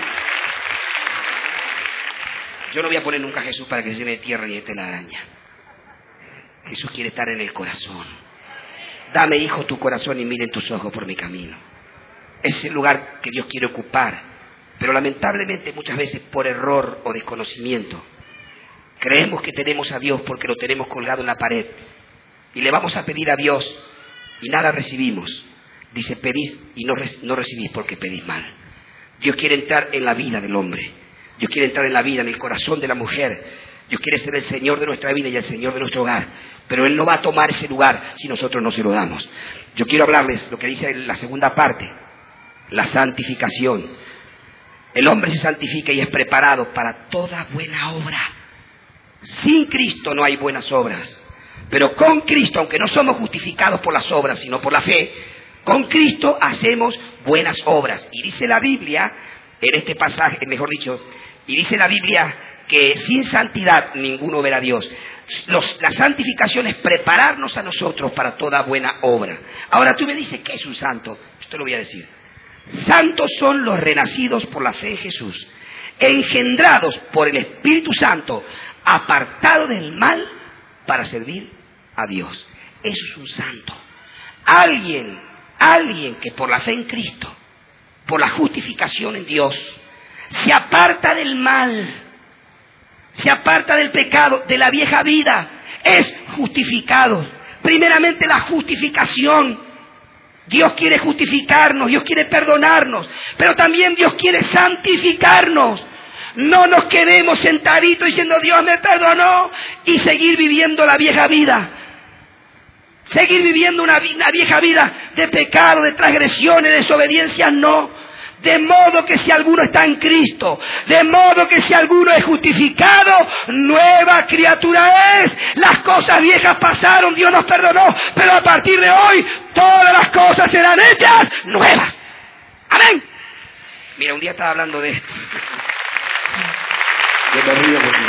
Yo no voy a poner nunca a Jesús para que se llene de tierra ni de telaraña. Jesús quiere estar en el corazón. Dame, hijo, tu corazón y miren tus ojos por mi camino. Es el lugar que Dios quiere ocupar. Pero lamentablemente muchas veces por error o desconocimiento creemos que tenemos a Dios porque lo tenemos colgado en la pared. Y le vamos a pedir a Dios y nada recibimos. Dice, pedís y no recibís porque pedís mal. Dios quiere entrar en la vida del hombre. Dios quiere entrar en la vida, en el corazón de la mujer. Dios quiere ser el Señor de nuestra vida y el Señor de nuestro hogar. Pero Él no va a tomar ese lugar si nosotros no se lo damos. Yo quiero hablarles lo que dice en la segunda parte, la santificación. El hombre se santifica y es preparado para toda buena obra. Sin Cristo no hay buenas obras. Pero con Cristo, aunque no somos justificados por las obras, sino por la fe, con Cristo hacemos buenas obras. Y dice la Biblia, en este pasaje, mejor dicho, y dice la Biblia que sin santidad ninguno verá a Dios. La santificación es prepararnos a nosotros para toda buena obra. Ahora tú me dices, ¿qué es un santo? Yo te lo voy a decir. Santos son los renacidos por la fe en Jesús, engendrados por el Espíritu Santo, apartados del mal para servir a Dios. Eso es un santo. Alguien que por la fe en Cristo, por la justificación en Dios, se aparta del mal, se aparta del pecado, de la vieja vida, es justificado. Primeramente la justificación. Dios quiere justificarnos, Dios quiere perdonarnos, pero también Dios quiere santificarnos. No nos quedemos sentaditos diciendo Dios me perdonó y seguir viviendo la vieja vida. Seguir viviendo una vieja vida de pecado, de transgresiones, de desobediencia, no. De modo que si alguno está en Cristo, de modo que si alguno es justificado, nueva criatura es. Las cosas viejas pasaron, Dios nos perdonó, pero a partir de hoy todas las cosas serán hechas nuevas. Amén. Mira, un día estaba hablando de esto. Yo me río porque...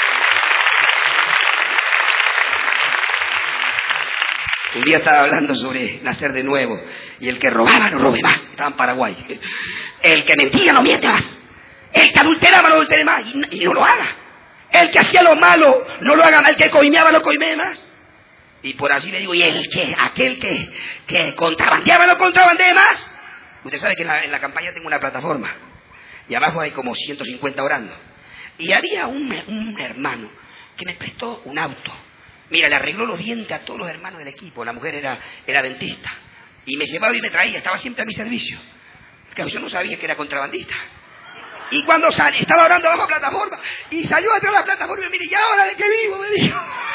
Un día estaba hablando sobre nacer de nuevo. Y el que robaba no robe más. Estaba en Paraguay. El que mentía no miente más. El que adulteraba no adultere más. Y no lo haga. El que hacía lo malo no lo haga más. El que coimeaba no coimee más. Y por así le digo, y aquel que contrabandeaba no contrabandee más. Usted sabe que en la campaña tengo una plataforma. Y abajo hay como 150 orando. Y había un hermano que me prestó un auto. Mira, le arregló los dientes a todos los hermanos del equipo. La mujer era dentista. Y me llevaba y me traía. Estaba siempre a mi servicio. Claro, yo no sabía que era contrabandista. Y cuando salí, estaba orando bajo plataforma. Y salió atrás de la plataforma y me mire, ¿y ahora de qué vivo? Me dijo.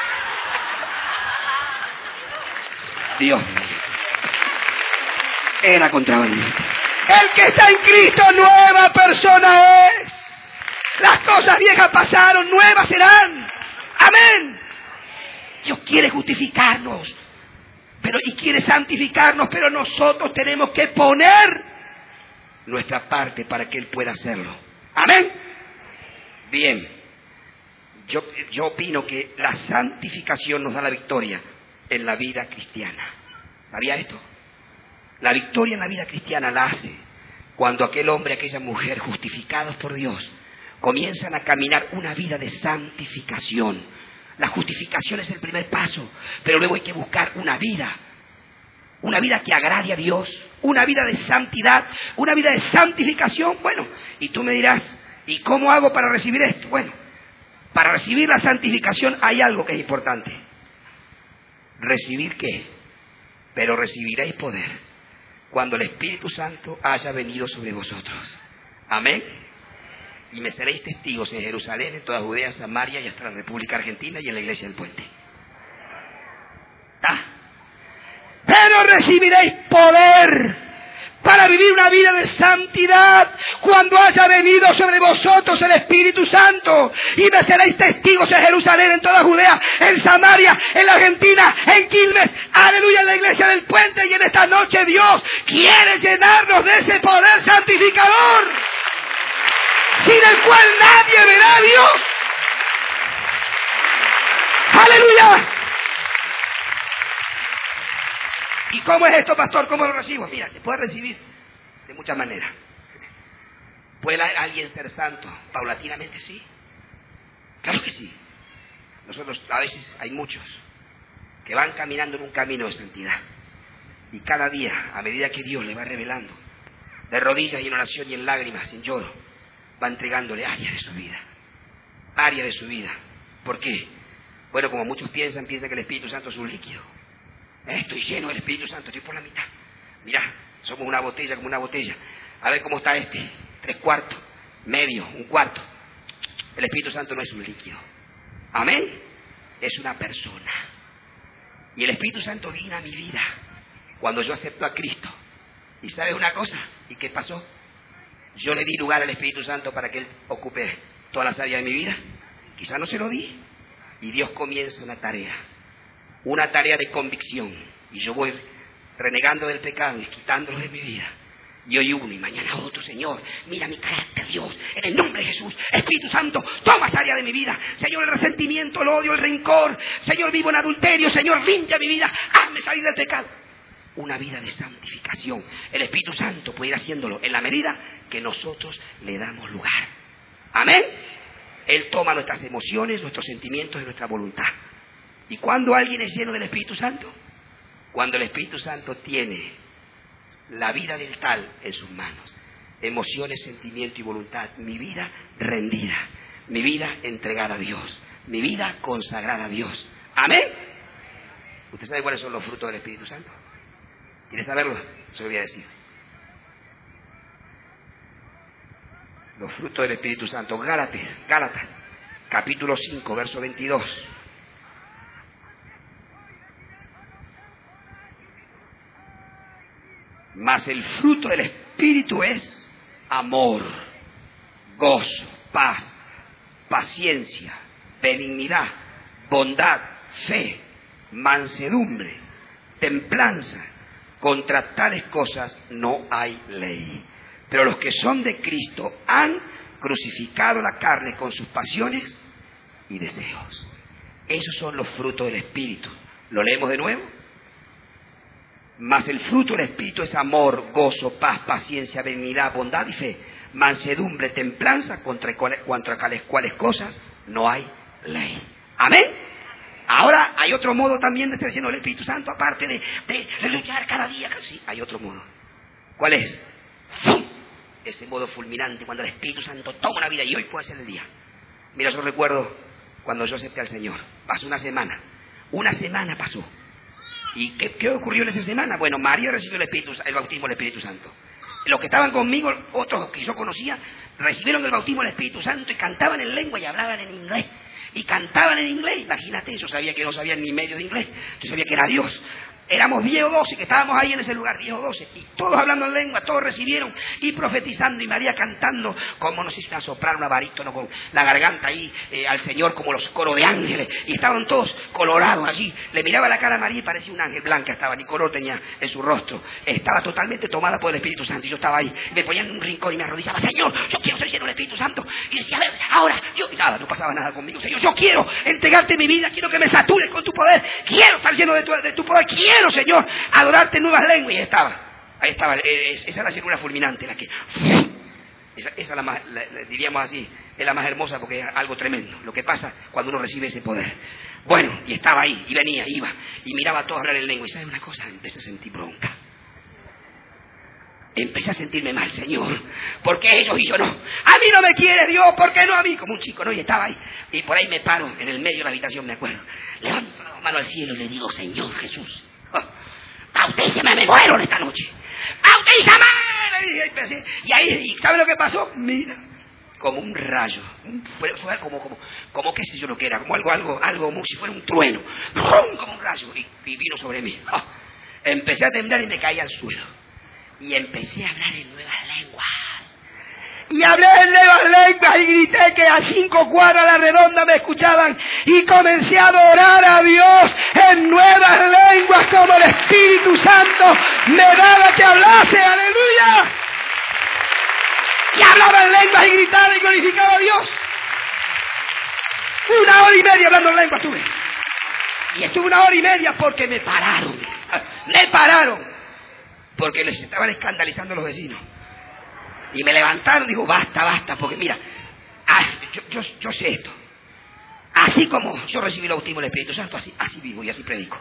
Dios mío. Era contrabandista. El que está en Cristo, nueva persona es. Las cosas viejas pasaron, nuevas serán. Amén. Dios quiere justificarnos y quiere santificarnos, pero nosotros tenemos que poner nuestra parte para que Él pueda hacerlo. Amén. Bien, yo opino que la santificación nos da la victoria en la vida cristiana. ¿Sabía esto? La victoria en la vida cristiana la hace cuando aquel hombre, aquella mujer, justificados por Dios, comienzan a caminar una vida de santificación. La justificación es el primer paso, pero luego hay que buscar una vida que agrade a Dios, una vida de santidad, una vida de santificación. Bueno, y tú me dirás, ¿y cómo hago para recibir esto? Bueno, para recibir la santificación hay algo que es importante. ¿Recibir qué? Pero recibiréis poder cuando el Espíritu Santo haya venido sobre vosotros. Amén. Y me seréis testigos en Jerusalén, en toda Judea, Samaria y hasta la República Argentina y en la Iglesia del Puente. Pero recibiréis poder para vivir una vida de santidad cuando haya venido sobre vosotros el Espíritu Santo. Y me seréis testigos en Jerusalén, en toda Judea, en Samaria, en la Argentina, en Quilmes, aleluya, en la Iglesia del Puente. Y en esta noche Dios quiere llenarnos de ese poder santificador, sin el cual nadie verá a Dios. ¡Aleluya! ¿Y cómo es esto, pastor? ¿Cómo lo recibo? Mira, se puede recibir de muchas maneras. ¿Puede alguien ser santo paulatinamente? Sí. Claro que sí. Nosotros, a veces hay muchos que van caminando en un camino de santidad. Y cada día, a medida que Dios le va revelando, de rodillas y en oración y en lágrimas, en lloro, va entregándole áreas de su vida. Áreas de su vida. ¿Por qué? Bueno, como muchos piensan que el Espíritu Santo es un líquido. Estoy lleno del Espíritu Santo, estoy por la mitad. Mirá, somos una botella como una botella. A ver cómo está este. 3/4, medio, 1/4. El Espíritu Santo no es un líquido. Amén. Es una persona. Y el Espíritu Santo vino a mi vida cuando yo acepto a Cristo. ¿Y sabes una cosa? ¿Y qué pasó? Yo le di lugar al Espíritu Santo para que Él ocupe todas las áreas de mi vida. Quizá no se lo di. Y Dios comienza una tarea de convicción. Y yo voy renegando del pecado y quitándolo de mi vida. Y hoy uno y mañana otro. Señor, mira mi carácter, Dios, en el nombre de Jesús. Espíritu Santo, toma esa área de mi vida. Señor, el resentimiento, el odio, el rencor. Señor, vivo en adulterio. Señor, limpia mi vida. Hazme salir del pecado. Una vida de santificación. El Espíritu Santo puede ir haciéndolo en la medida que nosotros le damos lugar. Amén. Él toma nuestras emociones, nuestros sentimientos y nuestra voluntad. ¿Y cuándo alguien es lleno del Espíritu Santo? Cuando el Espíritu Santo tiene la vida del tal en sus manos. Emociones, sentimiento y voluntad. Mi vida rendida. Mi vida entregada a Dios. Mi vida consagrada a Dios. Amén. ¿Usted sabe cuáles son los frutos del Espíritu Santo? ¿Quiere saberlo? Se lo voy a decir. Los frutos del Espíritu Santo. Gálatas, capítulo 5, verso 22. Mas el fruto del Espíritu es amor, gozo, paz, paciencia, benignidad, bondad, fe, mansedumbre, templanza. Contra tales cosas no hay ley. Pero los que son de Cristo han crucificado la carne con sus pasiones y deseos. Esos son los frutos del Espíritu. ¿Lo leemos de nuevo? Mas el fruto del Espíritu es amor, gozo, paz, paciencia, benignidad, bondad y fe, mansedumbre, templanza, contra cuales cosas no hay ley. ¿Amén? Ahora hay otro modo también de estar lleno del Espíritu Santo, aparte de luchar cada día. Sí, hay otro modo. ¿Cuál es? ¡Fum! Ese modo fulminante, cuando el Espíritu Santo toma una vida, y hoy puede ser el día. Mira, yo recuerdo cuando yo acepté al Señor. Pasó una semana. Una semana pasó. ¿Y qué ocurrió en esa semana? Bueno, María recibió el bautismo del Espíritu Santo. Los que estaban conmigo, otros que yo conocía, recibieron el bautismo del Espíritu Santo y cantaban en lengua y hablaban en inglés. Y cantaban en inglés. Imagínate, yo sabía que no sabían ni medio de inglés. Yo sabía que era Dios. Éramos 10 o 12 que estábamos ahí en ese lugar, 10 o 12, y todos hablando en lengua, todos recibieron, y profetizando, y María cantando, como no sé si una soprano, una barítono, con la garganta ahí al Señor, como los coros de ángeles, y estaban todos colorados allí. Le miraba la cara a María y parecía un ángel blanca, estaba, ni color tenía en su rostro, estaba totalmente tomada por el Espíritu Santo, y yo estaba ahí, me ponía en un rincón y me arrodillaba: Señor, yo quiero ser lleno del Espíritu Santo, y decía: a ver, ahora, y nada, no pasaba nada conmigo. Señor, yo quiero entregarte mi vida, quiero que me satures con tu poder, quiero estar lleno de tu poder, quiero, Señor, adorarte en nuevas lenguas. Y ahí estaba, esa es la llenura fulminante, esa es diríamos así, es la más hermosa, porque es algo tremendo lo que pasa cuando uno recibe ese poder. Bueno, y estaba ahí, y venía, iba, y miraba a todos hablar en lengua, y ¿sabe una cosa? Empecé a sentir bronca. Empecé a sentirme mal, Señor, ¿por qué ellos y yo no? A mí no me quiere Dios, ¿por qué no a mí? Como un chico, ¿no? Y estaba ahí, y por ahí me paro en el medio de la habitación, me acuerdo, levanto la mano al cielo y le digo: Señor Jesús, bautízame, me muero esta noche, bautízame. Y ahí, ¿sabe lo que pasó? Mira, como un rayo, fue como qué sé yo lo que era, como algo como si fuera un trueno, como un rayo, y vino sobre mí. Empecé a temblar y me caí al suelo, y empecé a hablar en nuevas lenguas. Y hablé en nuevas lenguas y grité que a 5 cuadras a la redonda me escuchaban, y comencé a adorar a Dios en nuevas lenguas como el Espíritu Santo me daba que hablase. ¡Aleluya! Y hablaba en lenguas y gritaba y glorificaba a Dios. 1 hora y media hablando en lenguas estuve. Y estuve 1 hora y media porque me pararon. Me pararon. Porque les estaban escandalizando los vecinos. Y me levantaron y digo: basta, porque mira, yo sé esto. Así como yo recibí el bautismo del Espíritu Santo, así vivo y así predico.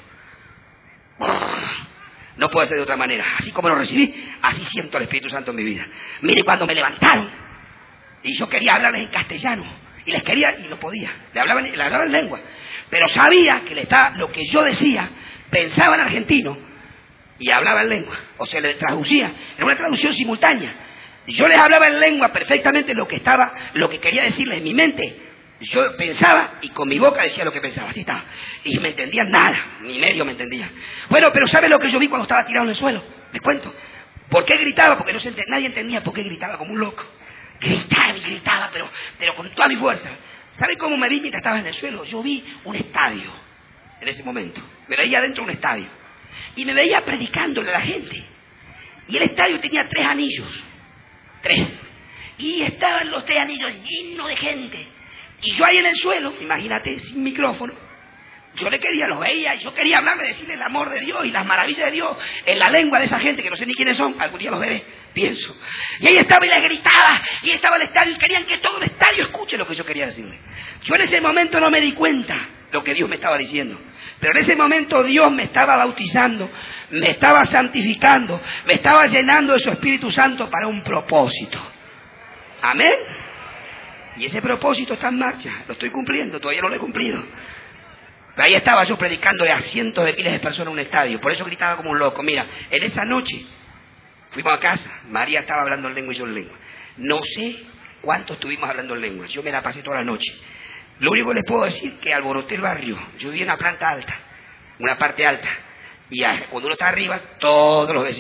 No puede ser de otra manera. Así como lo recibí, así siento el Espíritu Santo en mi vida. Mire, cuando me levantaron, y yo quería hablarles en castellano, y les quería, y no podía. Le hablaba en lengua. Pero sabía que lo que yo decía, pensaba en argentino, y hablaba en lengua. O sea, le traducía. Era una traducción simultánea. Yo les hablaba en lengua perfectamente lo que quería decirles en mi mente. Yo pensaba y con mi boca decía lo que pensaba, así estaba. Y me entendían nada, ni medio me entendían. Bueno, pero ¿sabe lo que yo vi cuando estaba tirado en el suelo? Les cuento. ¿Por qué gritaba? Porque nadie entendía por qué gritaba como un loco. Gritaba, pero con toda mi fuerza. ¿Sabe cómo me vi mientras estaba en el suelo? Yo vi un estadio en ese momento. Me veía dentro de un estadio. Y me veía predicándole a la gente. Y el estadio tenía 3 anillos. 3. Y estaban los 3 anillos llenos de gente. Y yo ahí en el suelo, imagínate, sin micrófono, los veía, y yo quería hablarle, decirle el amor de Dios y las maravillas de Dios en la lengua de esa gente que no sé ni quiénes son, algún día los veré, pienso. Y ahí estaba y les gritaba, y estaba el estadio, y querían que todo el estadio escuche lo que yo quería decirle. Yo en ese momento no me di cuenta lo que Dios me estaba diciendo, pero en ese momento Dios me estaba bautizando, me estaba santificando, me estaba llenando de su Espíritu Santo para un propósito. Amén. Y ese propósito está en marcha, lo estoy cumpliendo, todavía no lo he cumplido. Pero ahí estaba yo predicándole a cientos de miles de personas en un estadio, por eso gritaba como un loco. Mira, en esa noche fuimos a casa, María estaba hablando en lengua y yo en lengua. No sé cuánto estuvimos hablando en lengua, yo me la pasé toda la noche. Lo único que les puedo decir es que alboroté el barrio. Yo vivía en una planta alta, una parte alta, y cuando uno está arriba, todos los vecinos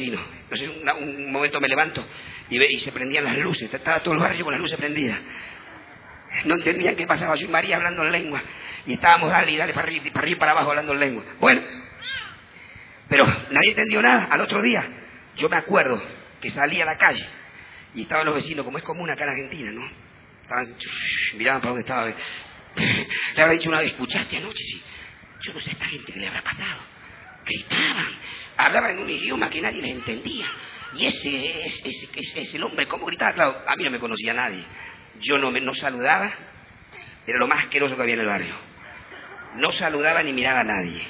Entonces un momento me levanto y se prendían las luces, estaba todo el barrio con las luces prendidas. No entendían qué pasaba, yo y María hablando en lengua, y estábamos dale y dale para arriba y para abajo hablando en lengua. Bueno, pero nadie entendió nada. Al otro día, yo me acuerdo que salí a la calle y estaban los vecinos, como es común acá en Argentina, ¿no? Miraban para dónde estaba. Le habrá dicho una vez, ¿escuchaste anoche? Sí. Yo no sé a esta gente qué le habrá pasado. Gritaban, hablaban en un idioma que nadie les entendía. Y ese es el hombre, ¿cómo gritaba? Claro, a mí no me conocía nadie. Yo no saludaba, era lo más asqueroso que había en el barrio. No saludaba ni miraba a nadie.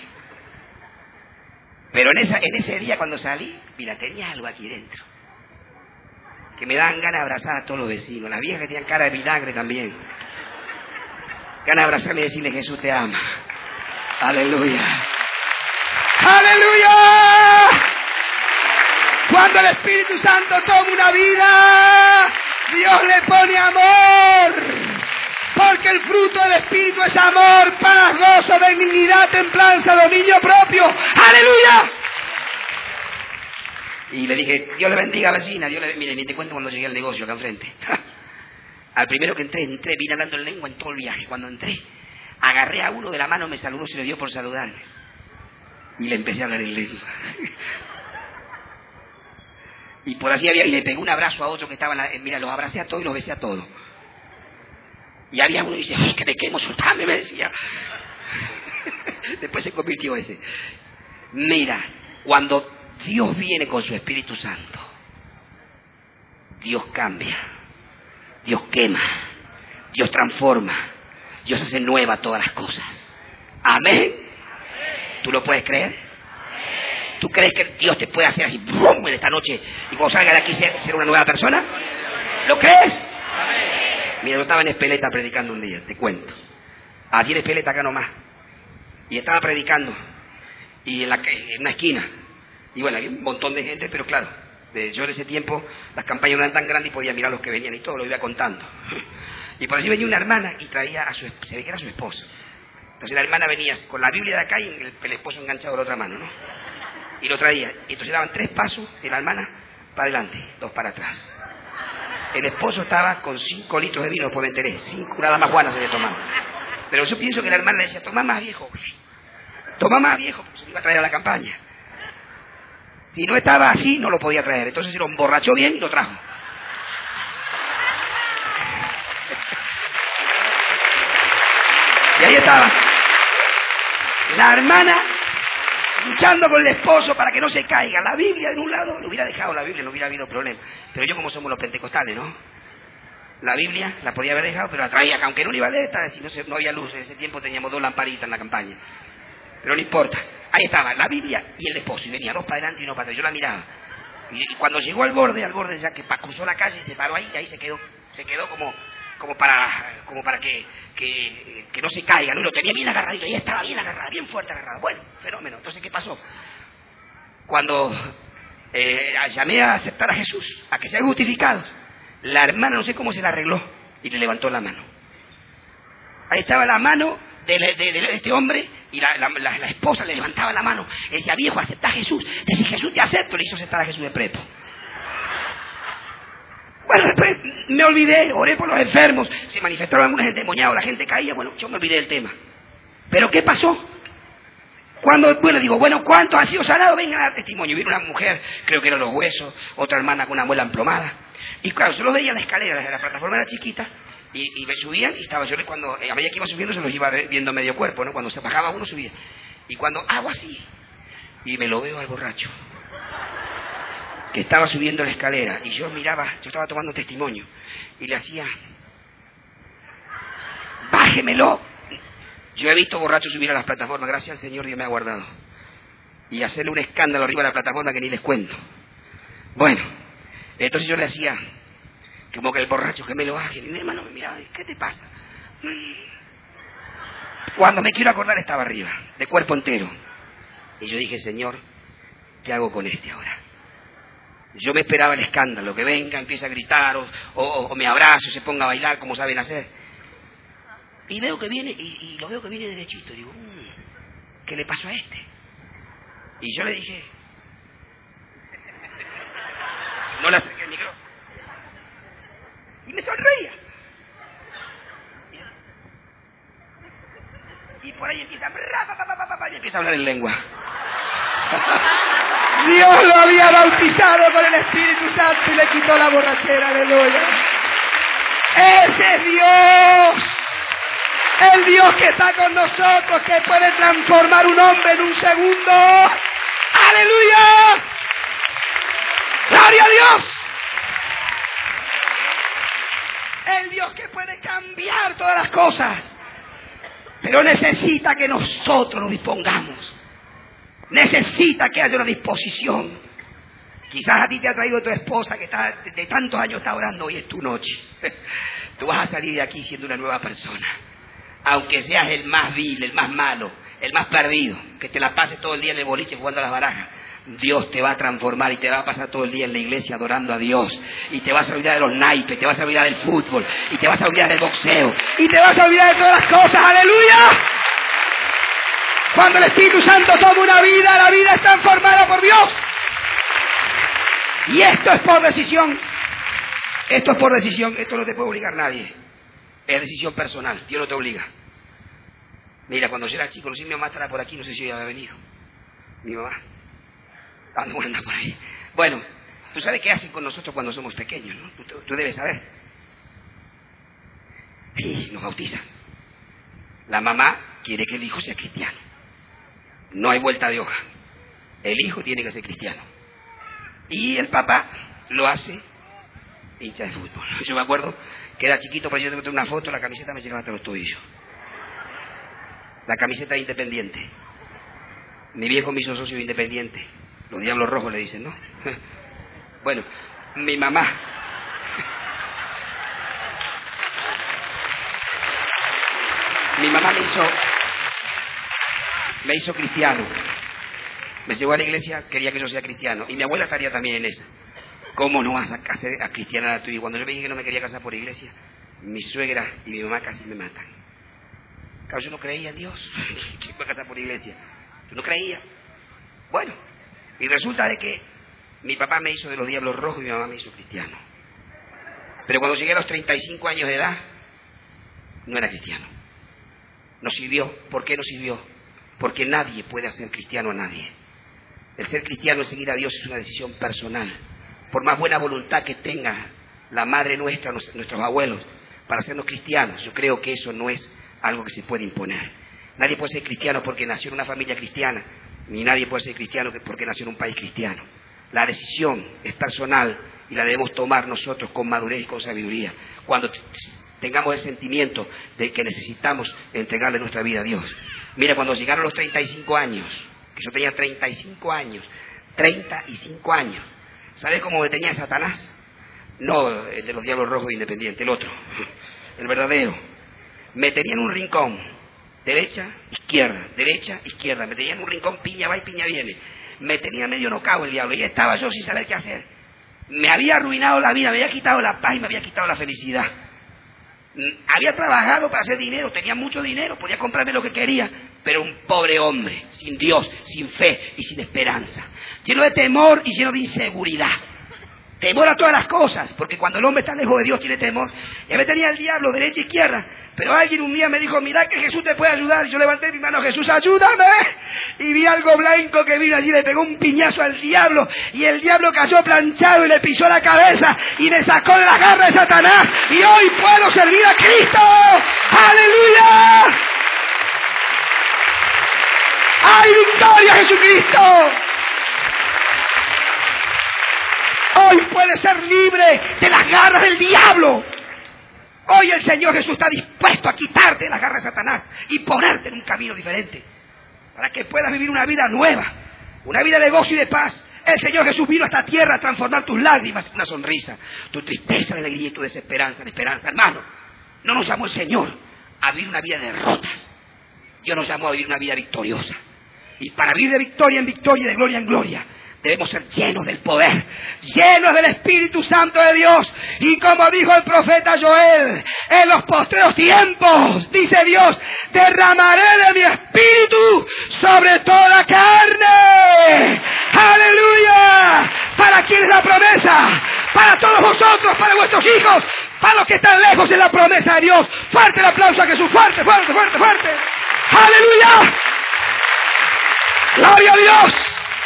Pero en ese día cuando salí, mira, tenía algo aquí dentro. Que me daban ganas de abrazar a todos los vecinos. Las viejas que tenían cara de vinagre también. Ganas de abrazarle y decirle, Jesús te ama. Aleluya. ¡Aleluya! Cuando el Espíritu Santo toma una vida, Dios le pone amor. Porque el fruto del Espíritu es amor, paz, gozo, benignidad, templanza, dominio propio. ¡Aleluya! Y le dije, Dios le bendiga, vecina. Mire, ni te cuento cuando llegué al negocio acá enfrente. Al primero que entré, vine hablando en lengua en todo el viaje. Cuando entré, agarré a uno de la mano, me saludó, se le dio por saludarme. Y le empecé a hablar en lengua. Y por así y le pegué un abrazo a otro que estaba mira, los abracé a todos y los besé a todos. Y había uno que dice, ¡ay, que me quemo, soltame! Me decía. Después se convirtió ese. Mira, cuando Dios viene con su Espíritu Santo, Dios cambia, Dios quema, Dios transforma, Dios hace nueva todas las cosas. Amén. ¿Tú lo puedes creer? ¿Tú crees que Dios te puede hacer así, ¡brum!, en esta noche, y cuando salga de aquí ser una nueva persona? ¿Lo crees? Mira, yo estaba en Espeleta predicando un día, te cuento. Allí en Espeleta, acá nomás. Y estaba predicando, y en una esquina. Y bueno, había un montón de gente, pero claro, yo en ese tiempo, las campañas no eran tan grandes y podía mirar los que venían y todo, lo iba contando. Y por allí venía una hermana y traía se ve que era su esposo. Entonces la hermana venía con la Biblia de acá y el esposo enganchado de la otra mano, ¿no? Y lo traía. Y entonces daban 3 pasos de la hermana para adelante, 2 para atrás. El esposo estaba con 5 litros de vino, después me enteré. 5 nada más buenas se había tomado. Pero yo pienso que la hermana le decía, toma más viejo, porque se lo iba a traer a la campaña. Si no estaba así, no lo podía traer. Entonces se lo emborrachó bien y lo trajo. Y ahí estaba la hermana luchando con el esposo para que no se caiga. La Biblia de un lado, lo hubiera dejado la Biblia, no hubiera habido problema. Pero yo, como somos los pentecostales, ¿no? La Biblia la podía haber dejado, pero la traía acá, aunque no le iba a leer, si no había luz. En ese tiempo teníamos 2 lamparitas en la campaña. Pero no importa. Ahí estaba la Biblia y el esposo, y venía 2 para adelante y 1 para atrás. Yo la miraba. Y cuando llegó al borde ya que cruzó la calle, se paró ahí, y ahí se quedó como para que no se caiga, ¿no? Y lo tenía bien agarradito, ella estaba bien agarrada, bien fuerte agarrada. Bueno, fenómeno. Entonces, ¿qué pasó? Cuando llamé a aceptar a Jesús, a que sea justificado, la hermana no sé cómo se la arregló y le levantó la mano. Ahí estaba la mano de este hombre, y la esposa le levantaba la mano. Le decía, viejo, acepta a Jesús. Le decía, Jesús te acepto. Le hizo aceptar a Jesús de prepo. Bueno, después me olvidé, oré por los enfermos, se manifestaron algunos endemoniados, la gente caía, bueno, yo me olvidé del tema. ¿Pero qué pasó? ¿Cuántos han sido sanados? Vengan a dar testimonio. Y vino una mujer, creo que eran los huesos, otra hermana con una muela emplomada. Y claro, yo los veía en la escalera, la plataforma era chiquita, y me subían, y estaba yo, cuando a medida que iba subiendo se los iba viendo medio cuerpo, ¿no? Cuando se bajaba uno subía. Y cuando hago así, y me lo veo al borracho, que estaba subiendo la escalera, y yo miraba, yo estaba tomando testimonio, y le hacía, bájemelo. Yo he visto borrachos subir a las plataformas, gracias al Señor, Dios me ha guardado, y hacerle un escándalo arriba de la plataforma que ni les cuento. Bueno, entonces yo le hacía, como que el borracho que me lo baje, y mi hermano me miraba, ¿qué te pasa? Cuando me quiero acordar estaba arriba, de cuerpo entero, y yo dije, Señor, ¿qué hago con este ahora? Yo me esperaba el escándalo, que venga, empiece a gritar, o me abrace, o se ponga a bailar como saben hacer. Y veo que viene, y lo veo que viene derechito. Digo, ¿qué le pasó a este? Y yo le dije, No le acerqué el micrófono. Y me sonreía. Y por ahí empieza y empieza a hablar en lengua. Dios lo había bautizado con el Espíritu Santo y le quitó la borrachera, aleluya. Ese es Dios, el Dios que está con nosotros, que puede transformar un hombre en un segundo. ¡Aleluya! ¡Gloria a Dios! El Dios que puede cambiar todas las cosas, pero necesita que nosotros nos dispongamos. Necesita que haya una disposición. Quizás a ti te ha traído tu esposa que está de tantos años está orando, hoy es tu noche. Tú vas a salir de aquí siendo una nueva persona. Aunque seas el más vil, el más malo, el más perdido, que te la pases todo el día en el boliche jugando a las barajas. Dios te va a transformar y te va a pasar todo el día en la iglesia adorando a Dios. Y te vas a olvidar de los naipes, te vas a olvidar del fútbol, y te vas a olvidar del boxeo, y te vas a olvidar de todas las cosas. ¡Aleluya! Cuando el Espíritu Santo toma una vida, la vida es transformada por Dios. Y esto es por decisión. Esto es por decisión. Esto no te puede obligar nadie. Es decisión personal. Dios no te obliga. Mira, cuando yo era chico, no sé si mi mamá estará por aquí, no sé si ella había venido. Mi mamá. ¿Dónde anda por ahí? Bueno, tú sabes qué hacen con nosotros cuando somos pequeños, ¿no? Tú debes saber. Y nos bautizan. La mamá quiere que el hijo sea cristiano. No hay vuelta de hoja. El hijo tiene que ser cristiano. Y el papá lo hace hincha de fútbol. Yo me acuerdo que era chiquito, pero yo te una foto, la camiseta me llegaba hasta los tobillos. La camiseta Independiente. Mi viejo me hizo socio Independiente. Los Diablos Rojos le dicen, ¿no? Bueno, mi mamá. Mi mamá me hizo cristiano. Me llevó a la iglesia, quería que yo sea cristiano. Y mi abuela estaría también en esa. ¿Cómo no vas a cristianar a tu hijo? Cuando yo me dije que no me quería casar por iglesia, mi suegra y mi mamá casi me matan. Claro, yo no creía en Dios. ¿Quién va a casar por iglesia? Yo no creía. Bueno, y resulta de que mi papá me hizo de los Diablos Rojos y mi mamá me hizo cristiano. Pero cuando llegué a los 35 años de edad, no era cristiano. No sirvió. ¿Por qué no sirvió? Porque nadie puede hacer cristiano a nadie. El ser cristiano, el seguir a Dios, es una decisión personal. Por más buena voluntad que tenga la madre nuestra, nuestros abuelos, para hacernos cristianos, yo creo que eso no es algo que se puede imponer. Nadie puede ser cristiano porque nació en una familia cristiana, ni nadie puede ser cristiano porque nació en un país cristiano. La decisión es personal y la debemos tomar nosotros con madurez y con sabiduría. Cuando tengamos el sentimiento de que necesitamos entregarle nuestra vida a Dios. Mira, cuando llegaron los 35 años, que yo tenía 35 años, ¿sabes cómo me tenía Satanás? No el de los Diablos Rojos Independientes, el otro, el verdadero. Me tenía en un rincón, derecha, izquierda, me tenía en un rincón, piña va y piña viene. Me tenía medio nocao el diablo, y estaba yo sin saber qué hacer. Me había arruinado la vida, me había quitado la paz y me había quitado la felicidad. Había trabajado para hacer dinero, tenía mucho dinero, podía comprarme lo que quería, pero un pobre hombre, sin Dios, sin fe y sin esperanza, lleno de temor y lleno de inseguridad. Temor a todas las cosas, porque cuando el hombre está lejos de Dios tiene temor. Y me tenía el diablo derecha e izquierda, pero alguien un día me dijo, mira que Jesús te puede ayudar. Y yo levanté mi mano, Jesús, ayúdame. Y vi algo blanco que vino allí, le pegó un piñazo al diablo, y el diablo cayó planchado y le pisó la cabeza y me sacó de la garra de Satanás. Y hoy puedo servir a Cristo. ¡Aleluya! ¡Hay victoria, Jesucristo! Hoy puedes ser libre de las garras del diablo. Hoy el Señor Jesús está dispuesto a quitarte las garras de Satanás y ponerte en un camino diferente, para que puedas vivir una vida nueva, una vida de gozo y de paz. El Señor Jesús vino a esta tierra a transformar tus lágrimas en una sonrisa, tu tristeza en alegría y tu desesperanza en esperanza. Hermano, no nos llamó el Señor a vivir una vida de derrotas. Dios nos llamó a vivir una vida victoriosa. Y para vivir de victoria en victoria y de gloria en gloria, debemos ser llenos del poder, llenos del Espíritu Santo de Dios. Y como dijo el profeta Joel, en los postreros tiempos, dice Dios, derramaré de mi Espíritu sobre toda carne. ¡Aleluya! ¿Para quién es la promesa? para todos vosotros, para vuestros hijos, para los que están lejos de la promesa de Dios. Fuerte el aplauso a Jesús, fuerte, fuerte, fuerte, fuerte. ¡Aleluya! ¡Gloria a Dios!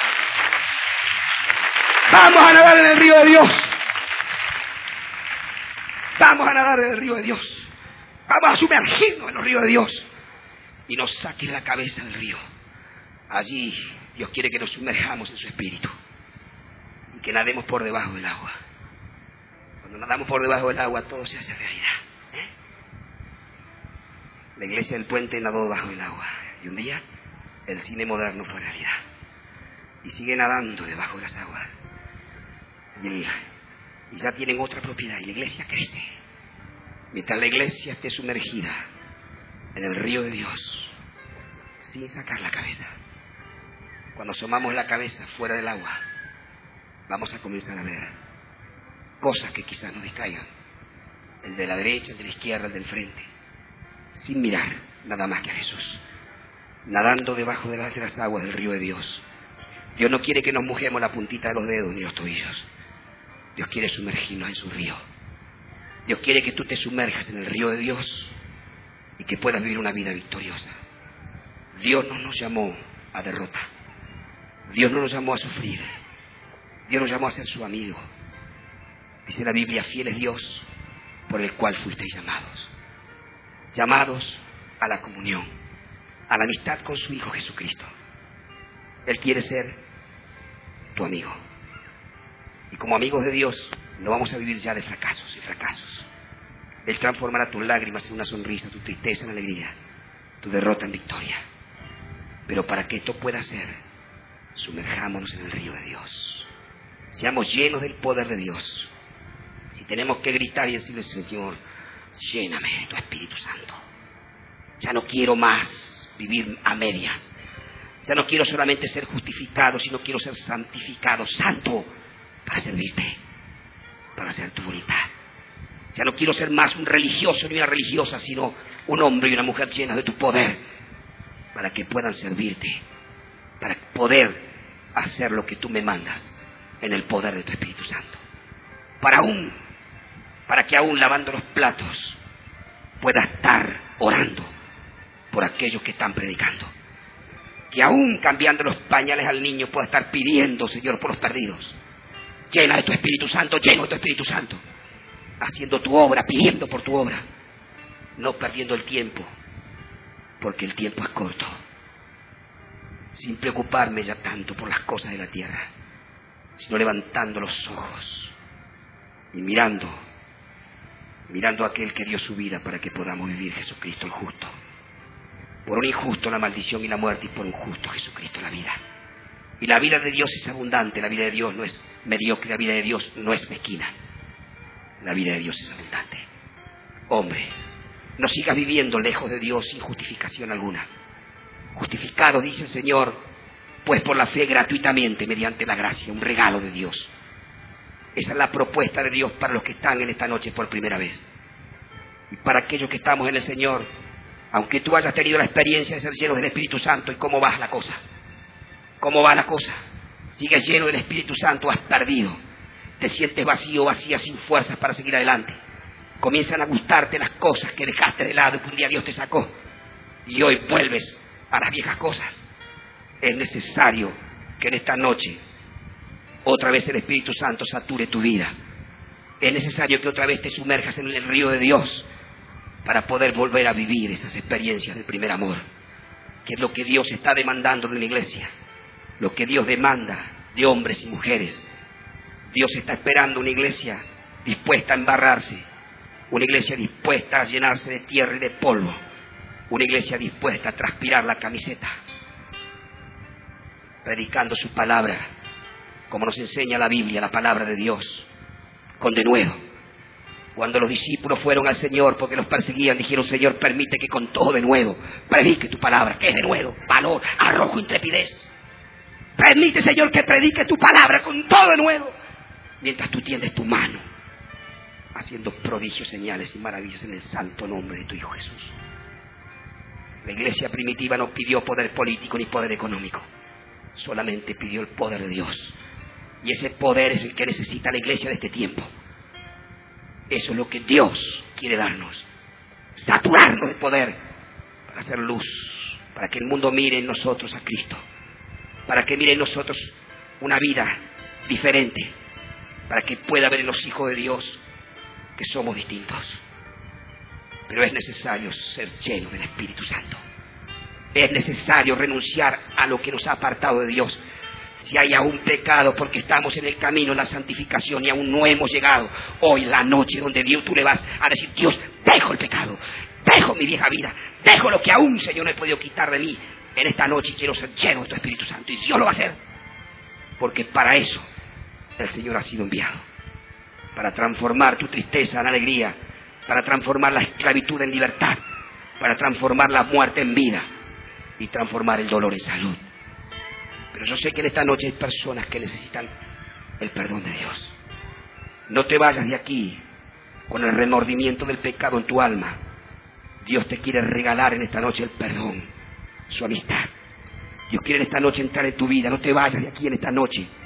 Vamos a nadar en el río de Dios. Vamos a nadar en el río de Dios. Vamos a sumergirnos en el río de Dios. Y nos saque la cabeza del río. Allí Dios quiere que nos sumerjamos en su espíritu. Y que nademos por debajo del agua. Cuando nadamos por debajo del agua, todo se hace realidad. La iglesia del puente nadó debajo del agua. Y un día, el cine moderno fue realidad. Y sigue nadando debajo de las aguas. Y ya tienen otra propiedad. Y la iglesia crece. Mientras la iglesia esté sumergida en el río de Dios, sin sacar la cabeza. Cuando asomamos la cabeza fuera del agua, vamos a comenzar a ver cosas que quizás nos distraigan. El de la derecha, el de la izquierda, el del frente. Sin mirar nada más que a Jesús. Nadando debajo de las aguas del río de Dios. Dios no quiere que nos mojemos la puntita de los dedos ni los tobillos. Dios quiere sumergirnos en su río. Dios quiere que tú te sumerjas en el río de Dios y que puedas vivir una vida victoriosa. Dios no nos llamó a derrota. Dios no nos llamó a sufrir. Dios nos llamó a ser su amigo. Dice la Biblia, fiel es Dios por el cual fuisteis llamados. Llamados a la comunión, a la amistad con su Hijo Jesucristo. Él quiere ser tu amigo. Y como amigos de Dios, no vamos a vivir ya de fracasos y fracasos. Él transformará tus lágrimas en una sonrisa, tu tristeza en alegría, tu derrota en victoria. Pero para que esto pueda ser, sumerjámonos en el río de Dios. Seamos llenos del poder de Dios. Si tenemos que gritar y decirle, Señor, lléname de tu Espíritu Santo. Ya no quiero más vivir a medias. Ya no quiero solamente ser justificado, sino quiero ser santificado, santo, para servirte, para hacer tu voluntad. Ya no quiero ser más un religioso ni una religiosa, sino un hombre y una mujer llenas de tu poder, para que puedan servirte, para poder hacer lo que tú me mandas en el poder de tu Espíritu Santo. Para que aún lavando los platos pueda estar orando por aquellos que están predicando. Que aún cambiando los pañales al niño pueda estar pidiendo, Señor, por los perdidos. Llena de tu Espíritu Santo, lleno de tu Espíritu Santo. Haciendo tu obra, pidiendo por tu obra. No perdiendo el tiempo, porque el tiempo es corto. Sin preocuparme ya tanto por las cosas de la tierra, sino levantando los ojos y mirando a aquel que dio su vida para que podamos vivir, Jesucristo el justo. Por un injusto la maldición y la muerte, y por un justo Jesucristo la vida. Y la vida de Dios es abundante, la vida de Dios no es mediocre, la vida de Dios no es mezquina. La vida de Dios es abundante. Hombre, no sigas viviendo lejos de Dios sin justificación alguna. Justificado, dice el Señor, pues por la fe gratuitamente, mediante la gracia, un regalo de Dios. Esa es la propuesta de Dios para los que están en esta noche por primera vez. Y para aquellos que estamos en el Señor, aunque tú hayas tenido la experiencia de ser lleno del Espíritu Santo, ¿y cómo va la cosa? ¿Cómo va la cosa? ¿Sigues lleno del Espíritu Santo o has perdido? ¿Te sientes vacío o vacía, sin fuerzas para seguir adelante? Comienzan a gustarte las cosas que dejaste de lado y que un día Dios te sacó. Y hoy vuelves a las viejas cosas. Es necesario que en esta noche otra vez el Espíritu Santo sature tu vida. Es necesario que otra vez te sumerjas en el río de Dios para poder volver a vivir esas experiencias del primer amor, que es lo que Dios está demandando de una iglesia, lo que Dios demanda de hombres y mujeres. Dios está esperando una iglesia dispuesta a embarrarse, una iglesia dispuesta a llenarse de tierra y de polvo, una iglesia dispuesta a transpirar la camiseta, predicando su palabra, como nos enseña la Biblia, la palabra de Dios, con denuedo. Cuando los discípulos fueron al Señor porque los perseguían, dijeron, Señor, permite que con todo denuedo predique tu palabra. ¿Qué es denuedo? Valor, arrojo, intrepidez. Permite, Señor, que predique tu palabra con todo denuedo, mientras tú tiendes tu mano, haciendo prodigios, señales y maravillas en el santo nombre de tu Hijo Jesús. La iglesia primitiva no pidió poder político ni poder económico, solamente pidió el poder de Dios. Y ese poder es el que necesita la iglesia de este tiempo. Eso es lo que Dios quiere darnos. Saturarnos de poder para hacer luz, para que el mundo mire en nosotros a Cristo, para que mire en nosotros una vida diferente, para que pueda ver en los hijos de Dios que somos distintos. Pero es necesario ser lleno del Espíritu Santo. Es necesario renunciar a lo que nos ha apartado de Dios. Si hay aún pecado, porque estamos en el camino de la santificación y aún no hemos llegado, hoy la noche donde Dios, tú le vas a decir: Dios, dejo el pecado, dejo mi vieja vida, dejo lo que aún, Señor, no he podido quitar de mí. En esta noche quiero ser lleno de tu Espíritu Santo, y Dios lo va a hacer, porque para eso el Señor ha sido enviado, para transformar tu tristeza en alegría, para transformar la esclavitud en libertad, para transformar la muerte en vida y transformar el dolor en salud. Pero yo sé que en esta noche hay personas que necesitan el perdón de Dios. No te vayas de aquí con el remordimiento del pecado en tu alma. Dios te quiere regalar en esta noche el perdón, su amistad. Dios quiere en esta noche entrar en tu vida. No te vayas de aquí en esta noche